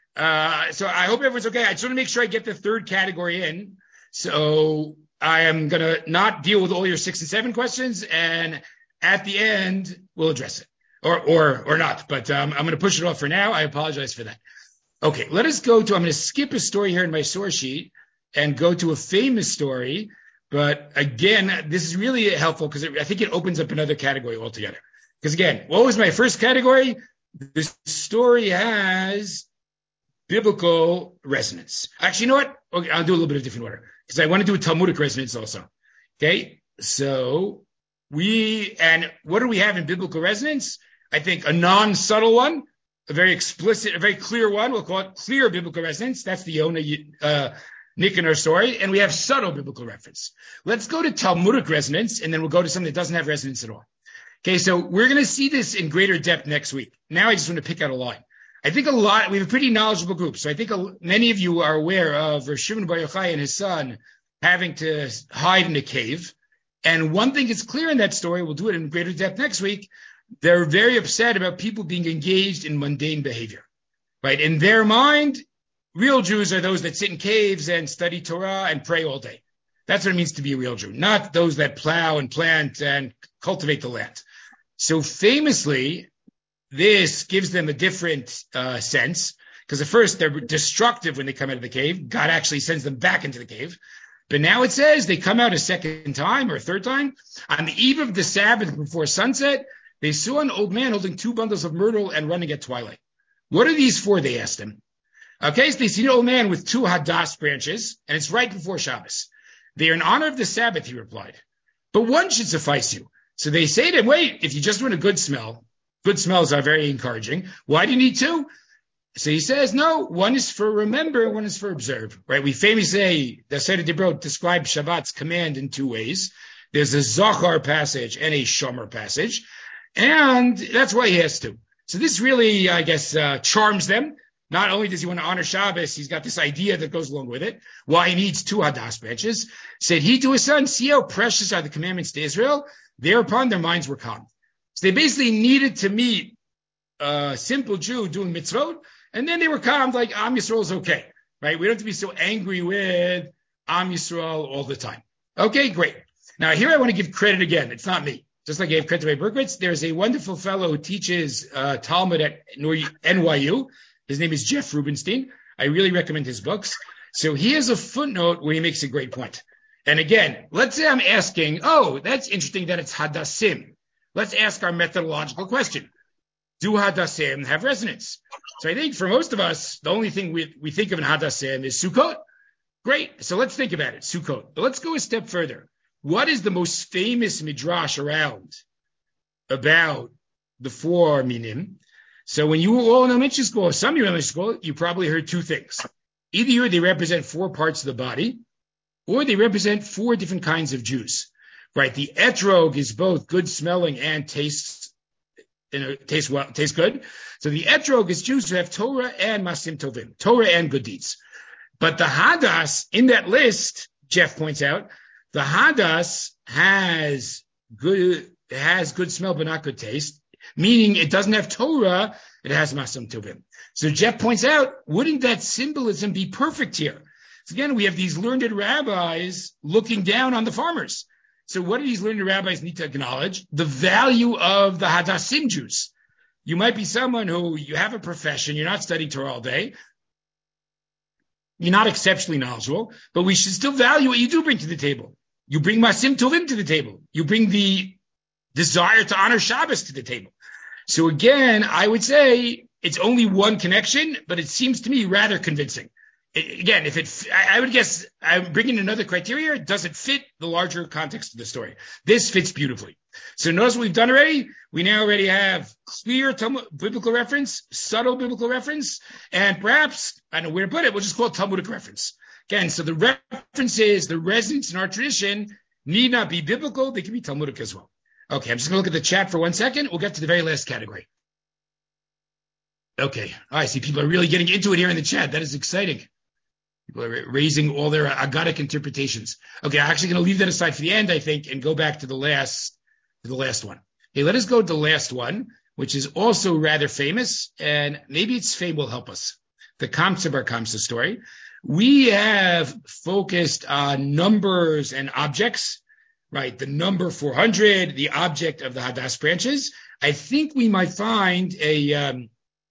So I hope everyone's okay. I just want to make sure I get the third category in. So I am going to not deal with all your 6 and 7 questions, and at the end, we'll address it. Or not, but I'm going to push it off for now. I apologize for that. Okay, let us go to, I'm going to skip a story here in my source sheet and go to a famous story. But again, this is really helpful because I think it opens up another category altogether. Because again, what was my first category? This story has biblical resonance. Actually, you know what? Okay, I'll do a little bit of different order because I want to do a Talmudic resonance also. Okay, so what do we have in biblical resonance? I think a non-subtle one, a very explicit, a very clear one. We'll call it clear biblical resonance. That's the Yonah Nick in our story. And we have subtle biblical reference. Let's go to Talmudic resonance, and then we'll go to something that doesn't have resonance at all. Okay, so we're going to see this in greater depth next week. Now I just want to pick out a line. I think we have a pretty knowledgeable group. So I think many of you are aware of Rosh Shimon Bar Yochai and his son having to hide in a cave. And one thing is clear in that story, we'll do it in greater depth next week. They're very upset about people being engaged in mundane behavior, right? In their mind, real Jews are those that sit in caves and study Torah and pray all day. That's what it means to be a real Jew, not those that plow and plant and cultivate the land. So famously, this gives them a different sense, because at first they're destructive when they come out of the cave. God actually sends them back into the cave. But now it says they come out a second time or a third time. On the eve of the Sabbath before sunset, they saw an old man holding 2 bundles of myrtle and running at twilight. What are these for? They asked him. Okay, so they see an old man with 2 hadass branches, and it's right before Shabbos. They are in honor of the Sabbath, he replied. But one should suffice you. So they say to him, wait, if you just want a good smells are very encouraging. Why do you need 2? So he says, no, one is for remember, one is for observe, right? We famously say, the Seder Dibrot describes Shabbat's command in 2 ways. There's a Zachar passage and a Shomer passage. And that's why he has to. So this really, I guess, charms them. Not only does he want to honor Shabbos, he's got this idea that goes along with it. Why he needs 2 hadass branches. Said he to his son, see how precious are the commandments to Israel? Thereupon their minds were calm. So they basically needed to meet a simple Jew doing mitzvot, and then they were calm, like Am Yisrael is okay, right? We don't have to be so angry with Am Yisrael all the time. Okay, great. Now here I want to give credit again. It's not me. Just like I gave credit to Ray Berkowitz, there's a wonderful fellow who teaches Talmud at NYU. His name is Jeff Rubenstein. I really recommend his books. So he has a footnote where he makes a great point. And again, let's say I'm asking, that's interesting that it's Hadassim. Let's ask our methodological question. Do Hadassim have resonance? So I think for most of us, the only thing we think of in Hadassim is Sukkot. Great. So let's think about it, Sukkot. But let's go a step further. What is the most famous midrash around about the 4 minim? So when you were all in elementary school, or some of you in elementary school, you probably heard 2 things. Either they represent 4 parts of the body, or they represent 4 different kinds of Jews, right? The etrog is both good smelling and tastes good. So the etrog is Jews who have Torah and masim tovim, Torah and good deeds. But the hadas in that list, Jeff points out, the hadas has good smell but not good taste, meaning it doesn't have Torah, it has masim tovim. So Jeff points out, wouldn't that symbolism be perfect here? So again, we have these learned rabbis looking down on the farmers. So what do these learned rabbis need to acknowledge? The value of the Hadassim Jews. You might be someone who you have a profession, you're not studying Torah all day, you're not exceptionally knowledgeable, but we should still value what you do bring to the table. You bring Masim Tovim to the table. You bring the desire to honor Shabbos to the table. So again, I would say it's only one connection, but it seems to me rather convincing. Again, I would guess I'm bringing another criteria. Does it fit the larger context of the story? This fits beautifully. So notice what we've done already. We now already have clear biblical reference, subtle biblical reference, and perhaps, I don't know where to put it, we'll just call it Talmudic reference. Again, so the references, the resonance in our tradition need not be biblical. They can be Talmudic as well. Okay, I'm just going to look at the chat for 1 second. We'll get to the very last category. Okay, I see people are really getting into it here in the chat. That is exciting. People are raising all their agadic interpretations. Okay, I'm actually going to leave that aside for the end, I think, and go back to the last one. Okay, let us go to the last one, which is also rather famous, and maybe its fame will help us. the Kamsa Bar Kamsa story. We have focused on numbers and objects, right? The number 400, the object of the Hadass branches. I think we might find a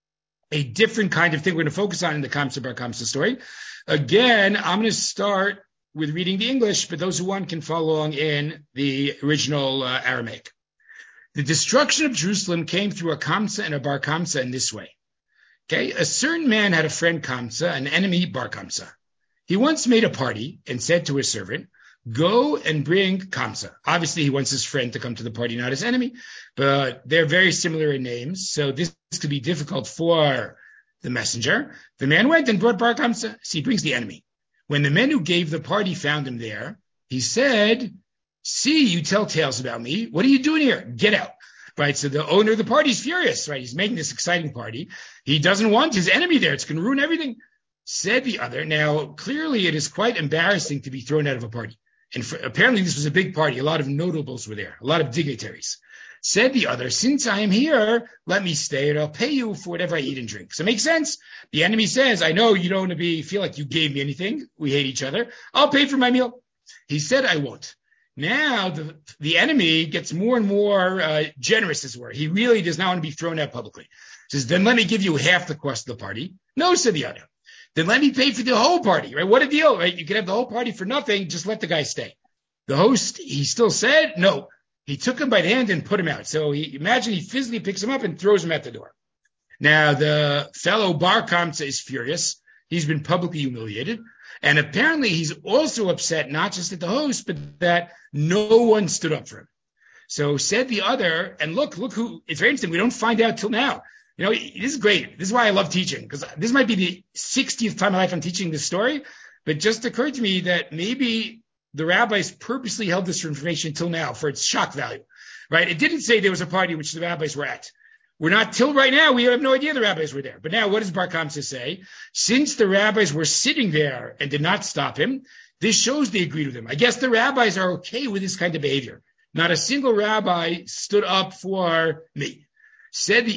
different kind of thing we're going to focus on in the Kamsa Bar Kamsa story. Again, I'm going to start with reading the English, but those who want can follow along in the original Aramaic. The destruction of Jerusalem came through a Kamsa and a Bar Kamsa in this way. Okay, a certain man had a friend Kamsa, an enemy Bar Kamsa. He once made a party and said to his servant, go and bring Kamsa. Obviously, he wants his friend to come to the party, not his enemy, but they're very similar in names, so this could be difficult for the messenger. The man went and brought Bar Kamsa, so he brings the enemy. When the men who gave the party found him there, he said, see, you tell tales about me. What are you doing here? Get out. Right, so the owner of the party is furious, right? He's making this exciting party. He doesn't want his enemy there. It's going to ruin everything. Said the other. Now, clearly it is quite embarrassing to be thrown out of a party. And apparently this was a big party. A lot of notables were there, a lot of dignitaries. Said the other, since I am here, let me stay and I'll pay you for whatever I eat and drink. So it makes sense. The enemy says, I know you don't want to feel like you gave me anything. We hate each other. I'll pay for my meal. He said, I won't. Now the enemy gets more and more generous, as it were. He really does not want to be thrown out publicly. He says, then let me give you half the cost of the party. No, said the other. Then let me pay for the whole party, right? What a deal, right? You can have the whole party for nothing. Just let the guy stay. The host, he still said, no. He took him by the hand and put him out. So imagine he physically picks him up and throws him at the door. Now the fellow Bar Kamsa is furious. He's been publicly humiliated. And apparently he's also upset, not just at the host, but that no one stood up for him. So said the other, and look who, it's very interesting. We don't find out till now. You know, this is great. This is why I love teaching, because this might be the 60th time in my life I'm teaching this story, but it just occurred to me that maybe the rabbis purposely held this information till now for its shock value, right? It didn't say there was a party which the rabbis were at. We're not till right now. We have no idea the rabbis were there. But now what does Bar Kamsa say? Since the rabbis were sitting there and did not stop him, this shows they agreed with him. I guess the rabbis are okay with this kind of behavior. Not a single rabbi stood up for me. Said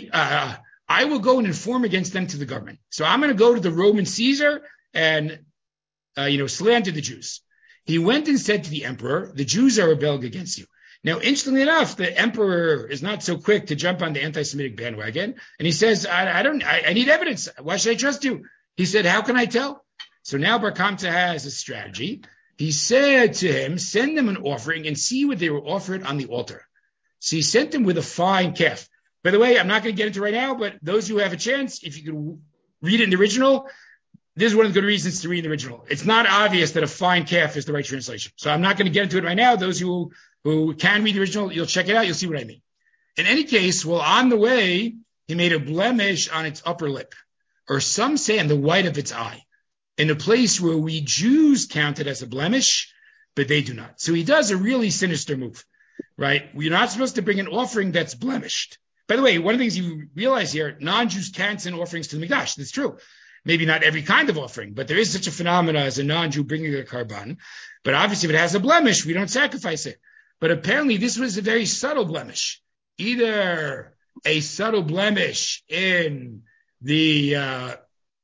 I will go and inform against them to the government. So I'm going to go to the Roman Caesar and, slander the Jews. He went and said to the emperor, the Jews are rebelling against you. Now, interestingly enough, the emperor is not so quick to jump on the anti-Semitic bandwagon. And he says, I need evidence. Why should I trust you? He said, how can I tell? So now Bar Kamsa has a strategy. He said to him, send them an offering and see what they were offered on the altar. So he sent them with a fine calf. By the way, I'm not going to get into it right now, but those who have a chance, if you could read it in the original, this is one of the good reasons to read the original. It's not obvious that a fine calf is the right translation. So I'm not going to get into it right now. Those who can read the original, you'll check it out. You'll see what I mean. In any case, well, on the way, he made a blemish on its upper lip, or some say on the white of its eye, in a place where we Jews count it as a blemish, but they do not. So he does a really sinister move, right? We're not supposed to bring an offering that's blemished. By the way, one of the things you realize here, non-Jews can't send offerings to the Mikdash. That's true. Maybe not every kind of offering, but there is such a phenomenon as a non-Jew bringing a karban. But obviously, if it has a blemish, we don't sacrifice it. But apparently, this was a very subtle blemish, either a subtle blemish in the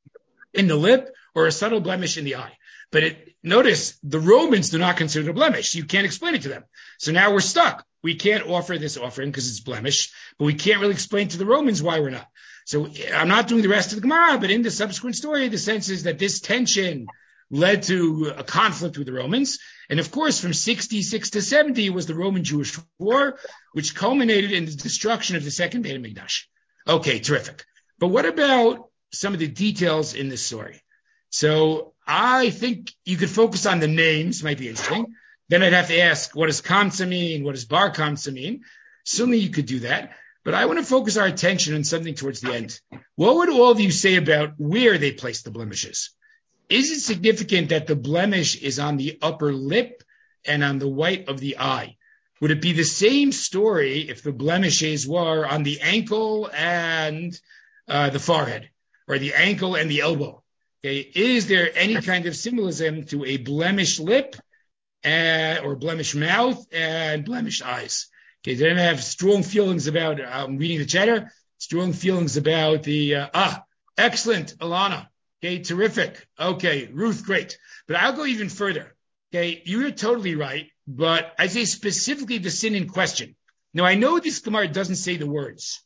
lip or a subtle blemish in the eye. But notice the Romans do not consider it a blemish. You can't explain it to them. So now we're stuck. We can't offer this offering because it's blemished, but we can't really explain to the Romans why we're not. So I'm not doing the rest of the Gemara, but in the subsequent story, the sense is that this tension led to a conflict with the Romans. And of course, from 66 to 70 was the Roman-Jewish War, which culminated in the destruction of the second Beit HaMikdash. Okay, terrific. But what about some of the details in this story? So I think you could focus on the names, might be interesting. Then I'd have to ask, what does Kamsa mean? What does Bar Kamsa mean? Certainly you could do that. But I want to focus our attention on something towards the end. What would all of you say about where they placed the blemishes? Is it significant that the blemish is on the upper lip and on the white of the eye? Would it be the same story if the blemishes were on the ankle and the forehead, or the ankle and the elbow? Okay, is there any kind of symbolism to a blemished lip or blemished mouth and blemished eyes? Okay, they don't have strong feelings about, I'm reading the chatter, strong feelings about the, excellent, Alana. Okay, terrific. Okay, Ruth, great. But I'll go even further. Okay, you're totally right, but I say specifically the sin in question. Now, I know this Gemara doesn't say the words,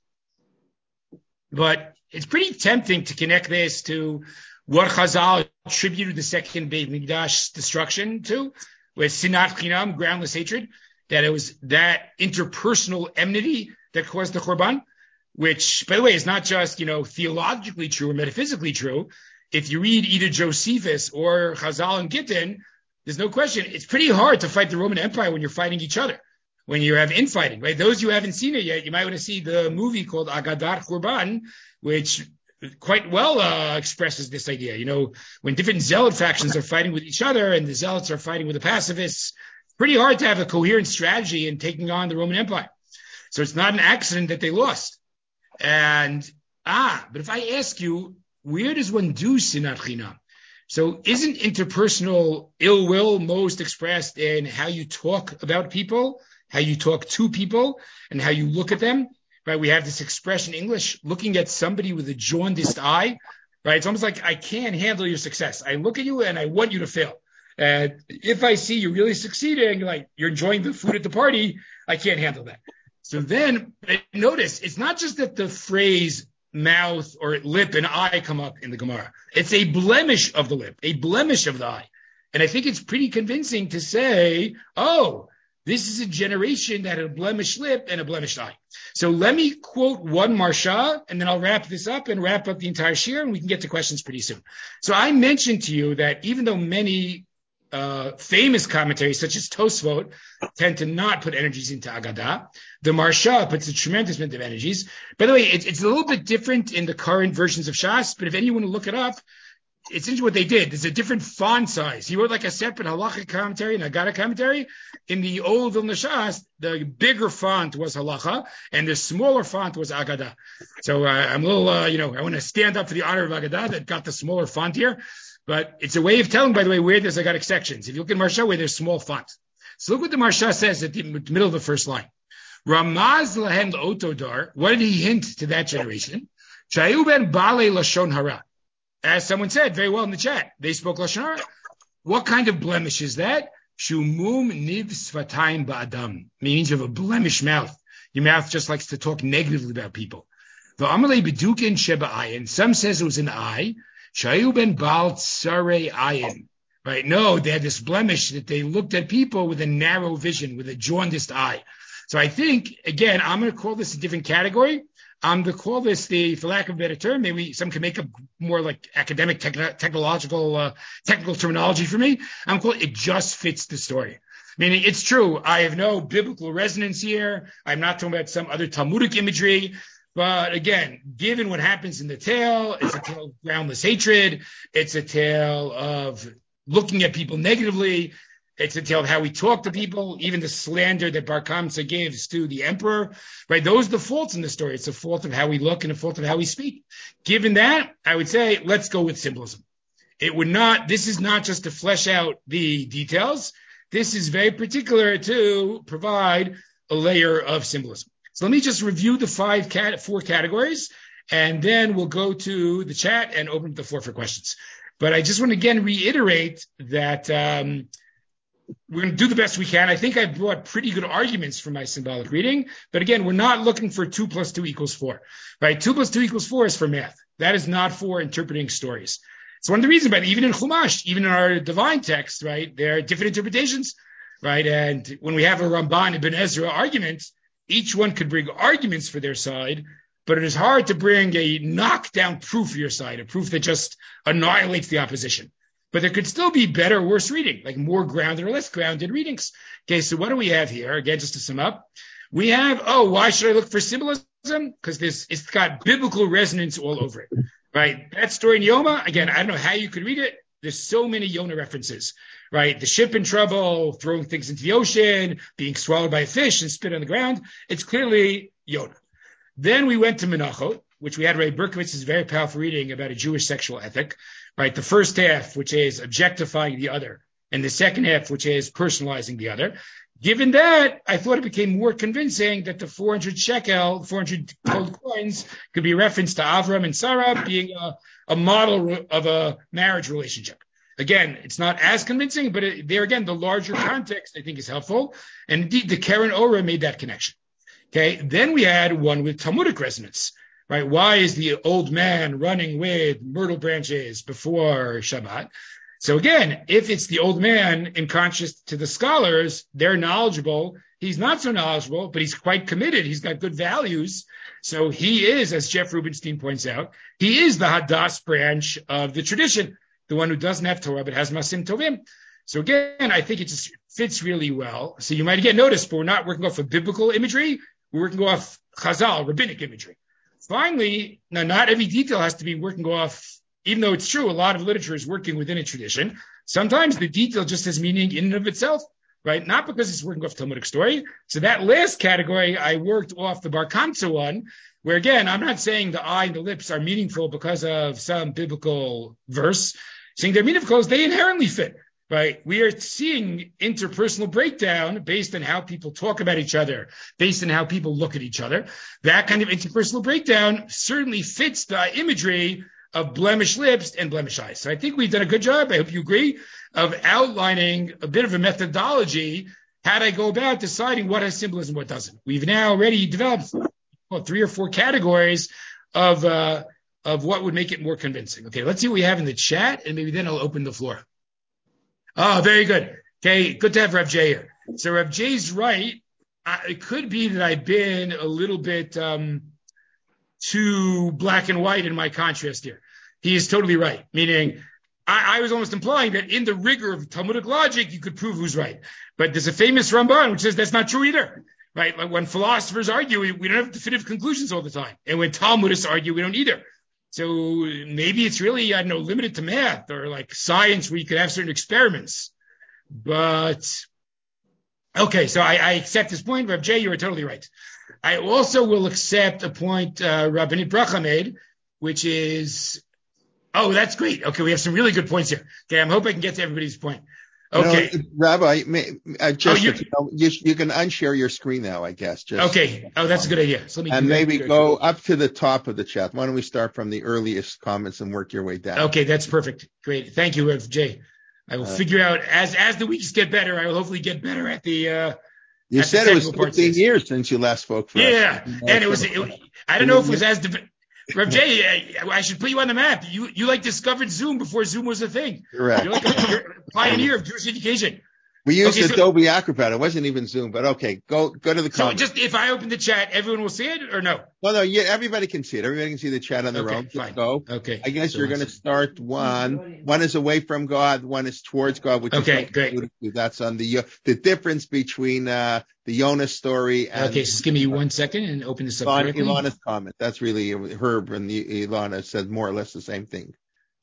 but it's pretty tempting to connect this to what Chazal attributed the second Beit Mikdash destruction to, with sinat chinam, groundless hatred, that it was that interpersonal enmity that caused the Churban, which, by the way, is not just, theologically true or metaphysically true. If you read either Josephus or Chazal and Gittin, there's no question. It's pretty hard to fight the Roman Empire when you're fighting each other, when you have infighting, right? Those who haven't seen it yet, you might want to see the movie called Agadat Churban, which quite well expresses this idea. When different zealot factions are fighting with each other and the zealots are fighting with the pacifists, it's pretty hard to have a coherent strategy in taking on the Roman Empire. So it's not an accident that they lost. But if I ask you, where does one do sinat chinam? So isn't interpersonal ill will most expressed in how you talk about people, how you talk to people, and how you look at them? Right? We have this expression in English, looking at somebody with a jaundiced eye. Right? It's almost like I can't handle your success. I look at you and I want you to fail. And if I see you really succeeding, like you're enjoying the food at the party, I can't handle that. So then notice, it's not just that the phrase mouth or lip and eye come up in the Gemara. It's a blemish of the lip, a blemish of the eye. And I think it's pretty convincing to say, this is a generation that had a blemished lip and a blemished eye. So let me quote one Marsha, and then I'll wrap this up and wrap up the entire shir, and we can get to questions pretty soon. So I mentioned to you that even though many famous commentaries, such as Tosfot, tend to not put energies into Agadah, the Marsha puts a tremendous amount of energies. By the way, it's a little bit different in the current versions of Shas, but if anyone will look it up, it's interesting what they did. There's a different font size. He wrote like a separate halachic commentary and Agadah commentary. In the old Vilna Shas, the bigger font was halacha, and the smaller font was Agadah. So I'm a little, I want to stand up for the honor of Agadah that got the smaller font here. But it's a way of telling, by the way, where there's Agadic sections. If you look at Marsha, where there's small font. So look what the Marsha says at the middle of the first line. Ramaz lahem otodar. What did he hint to that generation? Shayu ben bale lashon hara. As someone said very well in the chat, they spoke lashon hara. What kind of blemish is that? Shumum niv svatayim ba'adam. Means you have a blemished mouth. Your mouth just likes to talk negatively about people. The amalei bedukin sheba ayin. Some says it was an eye. Shayu ben bal tsarei ayin. Right? No, they had this blemish that they looked at people with a narrow vision, with a jaundiced eye. So I think, again, I'm going to call this a different category. I'm going to call this for lack of a better term, maybe some can make up more like academic, technical terminology for me. I'm calling it just fits the story. Meaning it's true. I have no biblical resonance here. I'm not talking about some other Talmudic imagery. But again, given what happens in the tale, it's a tale of groundless hatred. It's a tale of looking at people negatively. It's a tale of how we talk to people, even the slander that Bar Kamsa gives to the emperor, right? Those are the faults in the story. It's a fault of how we look and a fault of how we speak. Given that, I would say, let's go with symbolism. This is not just to flesh out the details. This is very particular to provide a layer of symbolism. So let me just review the four categories, and then we'll go to the chat and open up the floor for questions. But I just want to again reiterate that we're going to do the best we can. I think I brought pretty good arguments for my symbolic reading. But again, we're not looking for 2 + 2 = 4. Right? 2 + 2 = 4 is for math. That is not for interpreting stories. It's one of the reasons, but even in Chumash, even in our divine text, right, there are different interpretations, right? And when we have a Ramban and Ibn Ezra argument, each one could bring arguments for their side, but it is hard to bring a knockdown proof for your side, a proof that just annihilates the opposition. But there could still be better or worse reading, like more grounded or less grounded readings. Okay, so what do we have here? Again, just to sum up, we have, why should I look for symbolism? Because it's got biblical resonance all over it, right? That story in Yoma, again, I don't know how you could read it. There's so many Yonah references, right? The ship in trouble, throwing things into the ocean, being swallowed by a fish and spit on the ground. It's clearly Yonah. Then we went to Menachot, which we had Ray Berkowitz's very powerful reading about a Jewish sexual ethic, right? The first half, which is objectifying the other, and the second half, which is personalizing the other. Given that, I thought it became more convincing that the 400 gold coins could be referenced to Avram and Sarah being a model of a marriage relationship. Again, it's not as convincing, but there again, the larger context I think is helpful. And indeed, the Keren Orah made that connection. Okay, then we had one with Talmudic resonance, right? Why is the old man running with myrtle branches before Shabbat? So again, if it's the old man, in contrast to the scholars, they're knowledgeable. He's not so knowledgeable, but he's quite committed. He's got good values. So he is, as Jeff Rubenstein points out, he is the Hadass branch of the tradition, the one who doesn't have Torah but has Masim Tovim. So again, I think it just fits really well. So you might again notice, but we're not working off of biblical imagery. We're working off Chazal, rabbinic imagery. Finally, now not every detail has to be working off. Even though it's true, a lot of literature is working within a tradition. Sometimes the detail just has meaning in and of itself, right? Not because it's working off Talmudic story. So that last category, I worked off the Bar Kamsa one, where again, I'm not saying the eye and the lips are meaningful because of some biblical verse. Saying they're meaningful because they inherently fit, right? We are seeing interpersonal breakdown based on how people talk about each other, based on how people look at each other. That kind of interpersonal breakdown certainly fits the imagery of blemished lips and blemished eyes. So I think we've done a good job, I hope you agree, of outlining a bit of a methodology, how to go about deciding what has symbolism, what doesn't. We've now already developed 3 or 4 categories of what would make it more convincing. Okay, let's see what we have in the chat, and maybe then I'll open the floor. Oh, very good. Okay, good to have Rav Jay here. So Rav Jay's right. It could be that I've been a little bit too black and white in my contrast here. He is totally right, meaning I was almost implying that in the rigor of Talmudic logic, you could prove who's right. But there's a famous Ramban which says that's not true either, right? Like when philosophers argue, we don't have definitive conclusions all the time. And when Talmudists argue, we don't either. So maybe it's really, I don't know, limited to math or like science where you could have certain experiments. But, okay, so I accept this point. Rav Jay, you are totally right. I also will accept a point Rabbanit Bracha made, which is, oh, that's great. Okay, we have some really good points here. Okay, I hope I can get to everybody's point. Okay. Rabbi, you can unshare your screen now, I guess. Okay. Oh, that's a good idea. So let me maybe go up to the top of the chat. Why don't we start from the earliest comments and work your way down? Okay, that's perfect. Great. Thank you, Jay. I will figure out, as the weeks get better, I will hopefully get better at the You said it was 15 years since you last spoke for us. Yeah, and I don't know if it was as Rav Jay, I should put you on the map. You like discovered Zoom before Zoom was a thing. Correct. You're like a pioneer of Jewish education. We used Adobe Acrobat. It wasn't even Zoom, but okay, go to the comments. So just if I open the chat, everyone will see it or no? Well, no, yeah, everybody can see it. Everybody can see the chat on their own. Fine. Go. Okay. I guess you're going to start one. One is away from God. One is towards God, which is great. That's on the difference between the Yonah story and. Okay, just give me 1 second and open this up correctly. Ilana's comment. That's really Herb and Ilana said more or less the same thing.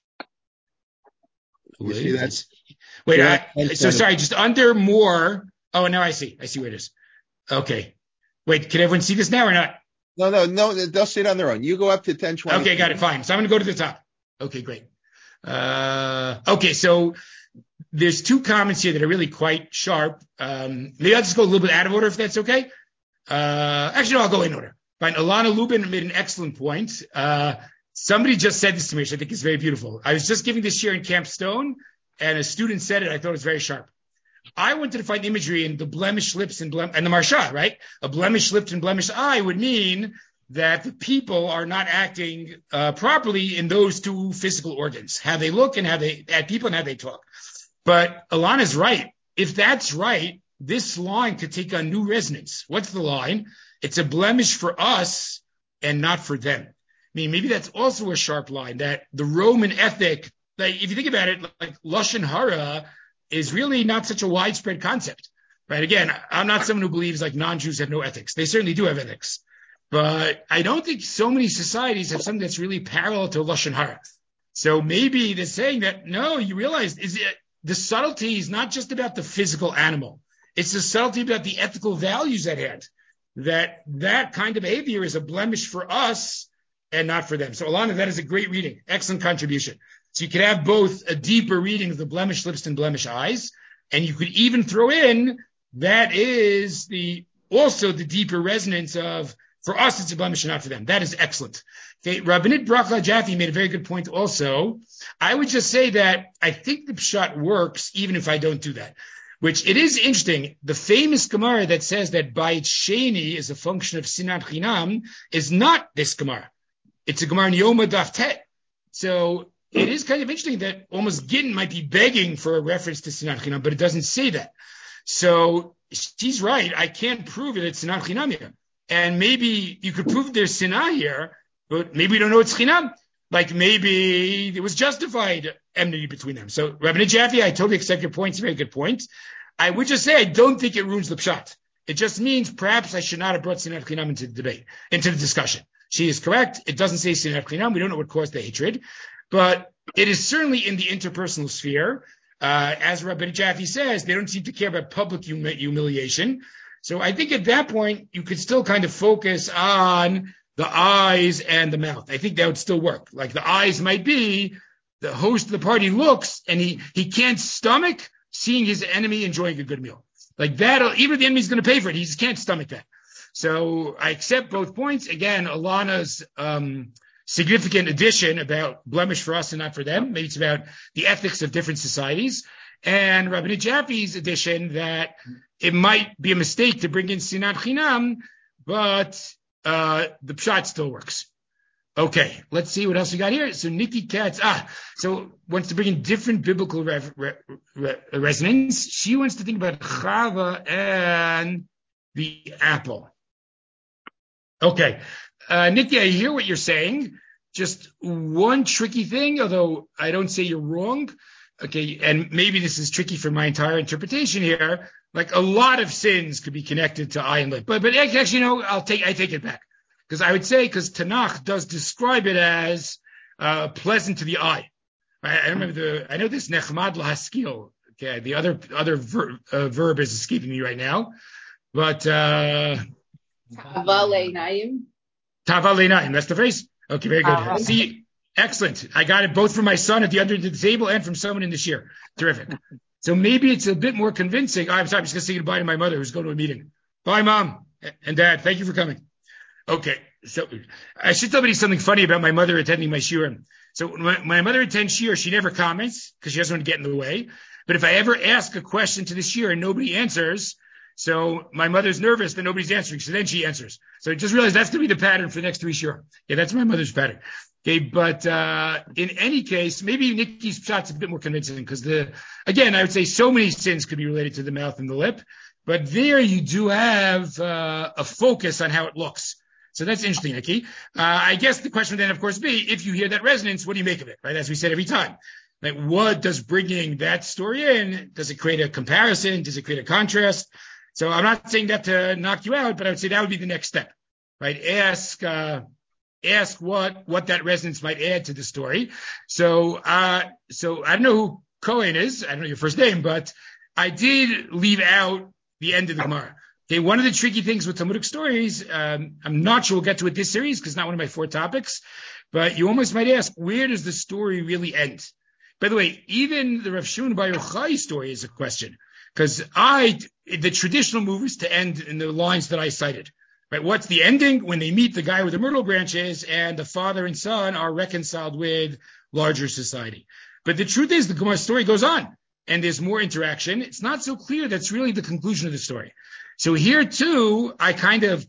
You see that? Wait, sorry, just under more. Oh, now I see where it is. Okay. Wait, can everyone see this now or not? No, they'll see it on their own. You go up to 1020. Okay, got it, fine. So I'm going to go to the top. Okay, great. Okay, so there's 2 comments here that are really quite sharp. Maybe I'll just go a little bit out of order if that's okay. Actually, no, I'll go in order. Fine. Ilana Lubin made an excellent point. Somebody just said this to me, which I think is very beautiful. I was just giving this year in Camp Stone, and a student said it. I thought it was very sharp. I wanted to find imagery in the blemished lips and the marsha, right? A blemished lip and blemished eye would mean that the people are not acting properly in those 2 physical organs, how they look and how they at people and how they talk. But Ilana's right. If that's right, this line could take on new resonance. What's the line? It's a blemish for us and not for them. I mean, maybe that's also a sharp line, that the Roman ethic, like if you think about it, like Lashon Hara is really not such a widespread concept, right? Again, I'm not someone who believes like non-Jews have no ethics. They certainly do have ethics. But I don't think so many societies have something that's really parallel to Lashon Hara. So maybe they're saying that, no, you realize the subtlety is not just about the physical animal. It's the subtlety about the ethical values at hand, that kind of behavior is a blemish for us and not for them. So Ilana, that is a great reading. Excellent contribution. So you could have both a deeper reading of the blemished lips and blemished eyes, and you could even throw in that is also the deeper resonance of, for us, it's a blemish and not for them. That is excellent. Okay, Rabbanit Bracha Jaffe made a very good point also. I would just say that I think the pshat works even if I don't do that, which it is interesting. The famous Gemara that says that Bayit Sheni is a function of Sinat Chinam is not this Gemara. It's a Gemara in Yoma Daf Tet. So it is kind of interesting that almost Gittin might be begging for a reference to Sinat Chinam, but it doesn't say that. So she's right. I can't prove it. It's Sinat Chinam here. And maybe you could prove there's Sinah here, but maybe we don't know it's Chinam. Like maybe it was justified enmity between them. So Rabbi Jaffe, I totally accept your point. It's a very good point. I would just say I don't think it ruins the pshat. It just means perhaps I should not have brought Sinat Chinam into the debate, into the discussion. She is correct. It doesn't say Sinat Chinam. We don't know what caused the hatred, but it is certainly in the interpersonal sphere. As Rabbi Jaffe says, they don't seem to care about public humiliation. So I think at that point, you could still kind of focus on the eyes and the mouth. I think that would still work. Like the eyes might be the host of the party looks and he can't stomach seeing his enemy enjoying a good meal. Like that, even the enemy's going to pay for it. He just can't stomach that. So I accept both points. Again, Alana's significant addition about blemish for us and not for them. Maybe it's about the ethics of different societies. And Rabbi Jaffe's addition that it might be a mistake to bring in Sinat Chinam, but the pshat still works. Okay, let's see what else we got here. So Nikki Katz, so wants to bring in different biblical resonance. She wants to think about Chava and the apple. Okay, Nikki, I hear what you're saying. Just one tricky thing, although I don't say you're wrong. Okay, and maybe this is tricky for my entire interpretation here. Like a lot of sins could be connected to eye and lip, but actually, I take it back because I would say because Tanakh does describe it as pleasant to the eye. I know this nechmad lahaskil. Okay, the other verb is escaping me right now, but Tava leinayim. Tava leinayim. That's the phrase. Okay, very good. See. Excellent. I got it both from my son at the other end of the table and from someone in the shir. Terrific. So maybe it's a bit more convincing. I'm sorry, I'm just going to say goodbye to my mother who's going to a meeting. Bye, Mom and Dad. Thank you for coming. Okay. So I should tell you something funny about my mother attending my shiurim. So when my mother attends shiur, she never comments because she doesn't want to get in the way. But if I ever ask a question to the shiur and nobody answers, so my mother's nervous that nobody's answering. So then she answers. So just realize that's going to be the pattern for the next 3 shiur. Yeah, that's my mother's pattern. Okay, but in any case, maybe Nikki's pshat's a bit more convincing because again, I would say so many sins could be related to the mouth and the lip, but there you do have a focus on how it looks. So that's interesting, Nikki. I guess the question would then, of course, be if you hear that resonance, what do you make of it? Right, as we said every time. Like, what does bringing that story in? Does it create a comparison? Does it create a contrast? So I'm not saying that to knock you out, but I would say that would be the next step, right? Ask what that resonance might add to the story. So I don't know who Cohen is. I don't know your first name, but I did leave out the end of the Gemara. Okay, one of the tricky things with Talmudic stories, I'm not sure we'll get to it this series because it's not one of my 4 topics, but you almost might ask, where does the story really end? By the way, even the Rav Shimon Bar Yochai story is a question because the traditional move is to end in the lines that I cited. Right, what's the ending? When they meet the guy with the myrtle branches and the father and son are reconciled with larger society. But the truth is the Gemara story goes on and there's more interaction. It's not so clear that's really the conclusion of the story. So here too, I kind of,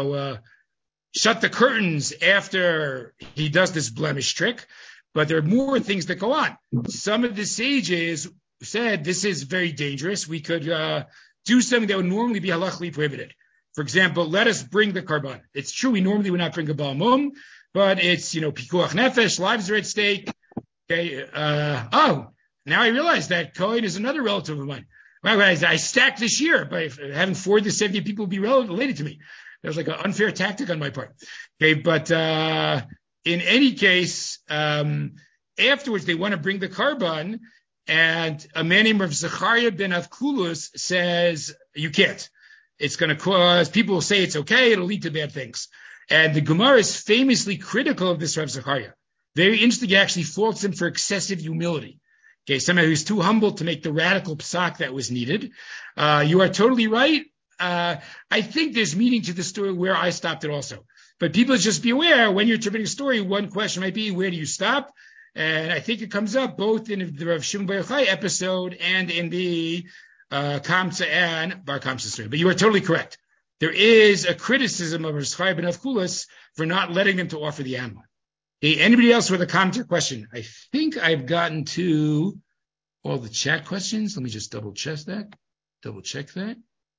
shut the curtains after he does this blemish trick, but there are more things that go on. Some of the sages said this is very dangerous. We could do something that would normally be halachically prohibited. For example, let us bring the karban. It's true we normally would not bring a Baal Mum, but it's, pikuach nefesh, lives are at stake. Okay. Now I realize that Cohen is another relative of mine. I stacked this year by having 4 to 70 people be related to me. That was like an unfair tactic on my part. Okay. But, in any case, afterwards they want to bring the karban and a man named Rav Zechariah ben Avkulus says, you can't. It's going to cause, people will say it's okay, it'll lead to bad things. And the Gemara is famously critical of this Rav Zechariah, very interesting. He actually faults him for excessive humility. Okay, somehow he was too humble to make the radical psak that was needed. You are totally right. I think there's meaning to the story where I stopped it also. But people just be aware, when you're interpreting a story, one question might be, where do you stop? And I think it comes up both in the Rav Shimon Bar Yochai episode and in the Kamsa and Bar Kamsa story. But you are totally correct. There is a criticism of Rav Chaim ben Avkulas for not letting them to offer the animal. Okay, anybody else with a comment or question? I think I've gotten to all the chat questions. Let me just double check that.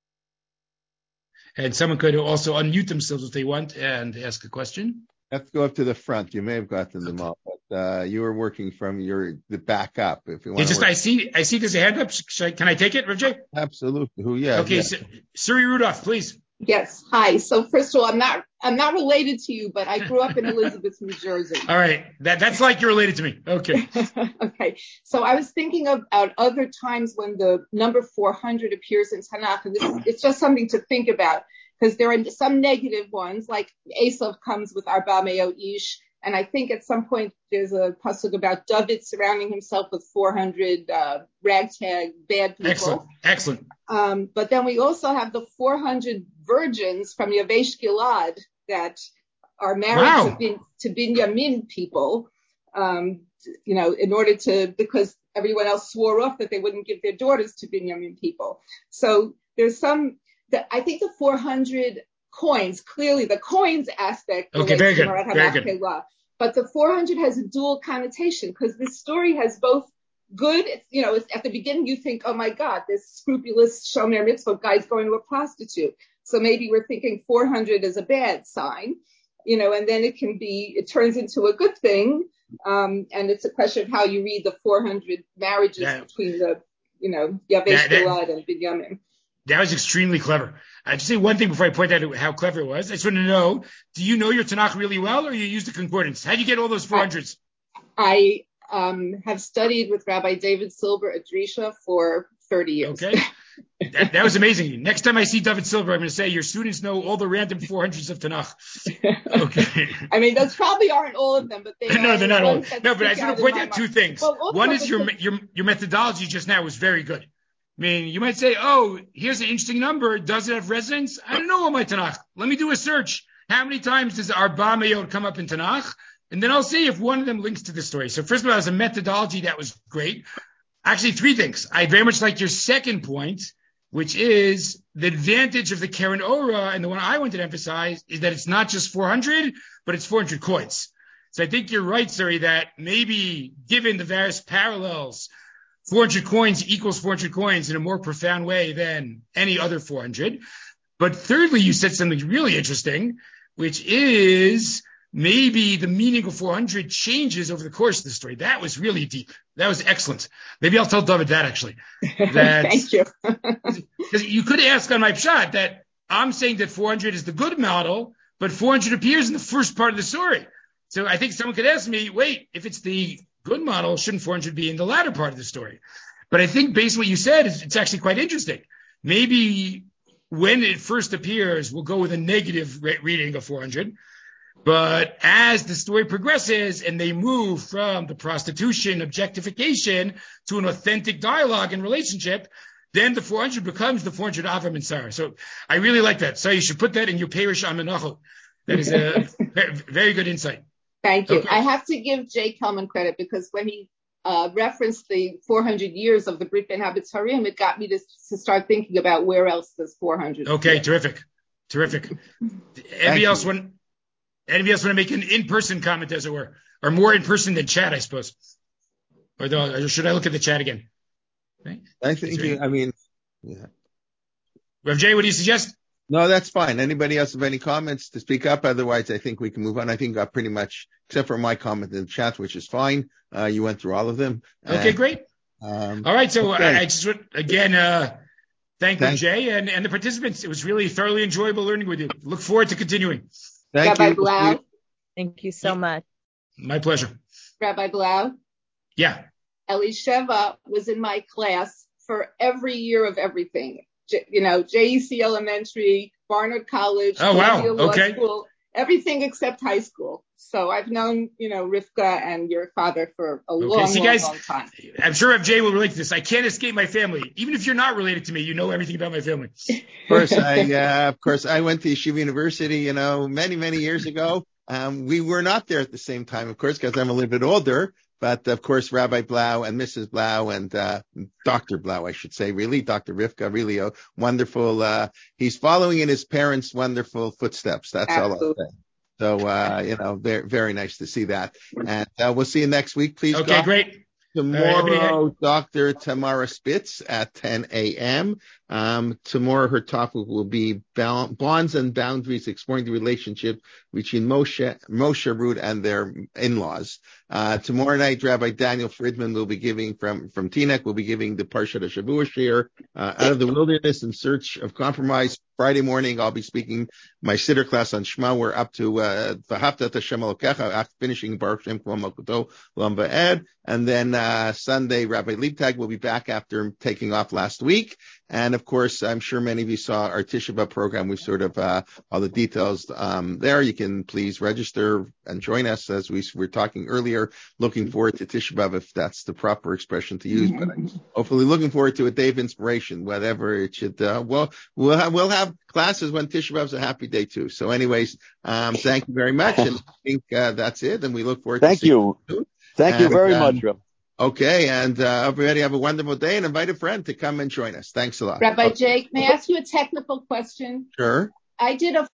And someone could also unmute themselves if they want and ask a question. Let's go up to the front. You may have gotten them all, but you were working from the back up. If you want, I see there's a hand up. Can I take it, Rav Jay? Absolutely. Who? Yeah. Okay, yeah. so, Suri Rudolph, please. Yes. Hi. So first of all, I'm not related to you, but I grew up in Elizabeth, New Jersey. All right. That's like you're related to me. Okay. Okay. So I was thinking about other times when the number 400 appears in Tanakh, and it's just something to think about, because there are some negative ones, like Esav comes with Arba Meo Ish, and I think at some point there's a pasuk about David surrounding himself with 400 ragtag bad people. Excellent. But then we also have the 400 virgins from Yavesh Gilad that are married to Binyamin people, in order because everyone else swore off that they wouldn't give their daughters to Binyamin people. So there's I think the 400 coins, clearly the coins aspect. Okay, very good. But the 400 has a dual connotation, because this story has both good, it's at the beginning you think, oh my God, this scrupulous Shomer Mitzvot guy's going to a prostitute. So maybe we're thinking 400 is a bad sign, and then it turns into a good thing. And it's a question of how you read the 400 marriages between the, Yavesh Gilad and Binyamin. That was extremely clever. I just say one thing before I point out how clever it was. I just want to know, do you know your Tanakh really well, or you use the concordance? How do you get all those 400s? I have studied with Rabbi David Silver at Drisha for 30 years. Okay. That was amazing. Next time I see David Silver, I'm going to say your students know all the random 400s of Tanakh. Okay. I mean, those probably aren't all of them, but no, they're not all. No, but I just want to point out two things. Well, one is your methodology just now was very good. I mean, you might say, oh, here's an interesting number. Does it have resonance? I don't know on my Tanakh. Let me do a search. How many times does Arba Me'od come up in Tanakh? And then I'll see if one of them links to the story. So first of all, as a methodology, that was great. Actually, three things. I very much like your second point, which is the advantage of the Keren Ora, and the one I wanted to emphasize is that it's not just 400, but it's 400 coins. So I think you're right, Suri, that maybe given the various parallels, 400 coins equals 400 coins in a more profound way than any other 400. But thirdly, you said something really interesting, which is maybe the meaning of 400 changes over the course of the story. That was really deep. That was excellent. Maybe I'll tell David that, actually. Thank you. Because you could ask on my pshat that I'm saying that 400 is the good model, but 400 appears in the first part of the story. So I think someone could ask me, wait, if it's the good model, shouldn't 400 be in the latter part of the story? But I think based on what you said, it's actually quite interesting. Maybe when it first appears, we'll go with a negative reading of 400. But as the story progresses and they move from the prostitution, objectification to an authentic dialogue and relationship, then the 400 becomes the 400 Avram and Sarah. So I really like that. So you should put that in your Perish Amenachot. That is a very good insight. Thank you. Okay. I have to give Jay Kelman credit, because when he referenced the 400 years of the Brit Ben Habitzarim, it got me to start thinking about where else does 400 Okay, appear. terrific. Anybody else want to make an in-person comment, as it were? Or more in-person than chat, I suppose? Or should I look at the chat again? Right? I think yeah. Rav Jay, what do you suggest? No, that's fine. Anybody else have any comments to speak up? Otherwise, I think we can move on. I think I pretty much, except for my comment in the chat, which is fine. You went through all of them. Okay, great. All right. So okay. I just would, again, thank Jay and the participants. It was really thoroughly enjoyable learning with you. Look forward to continuing. Thank Rabbi you. Blau. Thank you so much. My pleasure. Rabbi Blau. Yeah. Elisheva was in my class for every year of everything. JEC Elementary, Barnard College, Oh, wow. Columbia Law Okay. School. everything except high school. So I've known, Rivka and your father for a long time. I'm sure FJ will relate to this. I can't escape my family. Even if you're not related to me, you know everything about my family. Of course, I went to Yeshiva University, many, many years ago. We were not there at the same time, of course, because I'm a little bit older. But of course, Rabbi Blau and Mrs. Blau and Dr. Blau, I should say, really, Dr. Rivka, really a wonderful. He's following in his parents' wonderful footsteps. That's Absolutely. all I'll say. So, very, very nice to see that. And we'll see you next week, please. Okay, God. great. Tomorrow, Dr. Tamara Spitz at 10 a.m. Tomorrow, her topic will be bonds and boundaries, exploring the relationship between Moshe Root and their in-laws. Tomorrow night, Rabbi Daniel Friedman will be giving from Teaneck, will be giving the Parshat HaShavua shir, out of the wilderness in search of compromise. Friday morning, I'll be speaking my Siddur class on Shema. We're up to V'ahavta Hashem Elokecha, finishing Baruch Shem Kol Malkuto L'Olam Va'ed. And then Sunday, Rabbi Liebtag will be back after taking off last week. And of course, I'm sure many of you saw our Tisha B'Av program. We've sort of all the details there. You can please register and join us as we were talking earlier. Looking forward to Tisha B'Av, if that's the proper expression to use. But hopefully, looking forward to a day of inspiration, whatever it should. We'll have classes when Tisha B'Av is a happy day too. So, anyways, thank you very much, and I think that's it. And we look forward to seeing you soon. Thank you very much, Reb. Okay, and everybody have a wonderful day, and invite a friend to come and join us. Thanks a lot. Rabbi Jake, may I ask you a technical question? Sure. I did a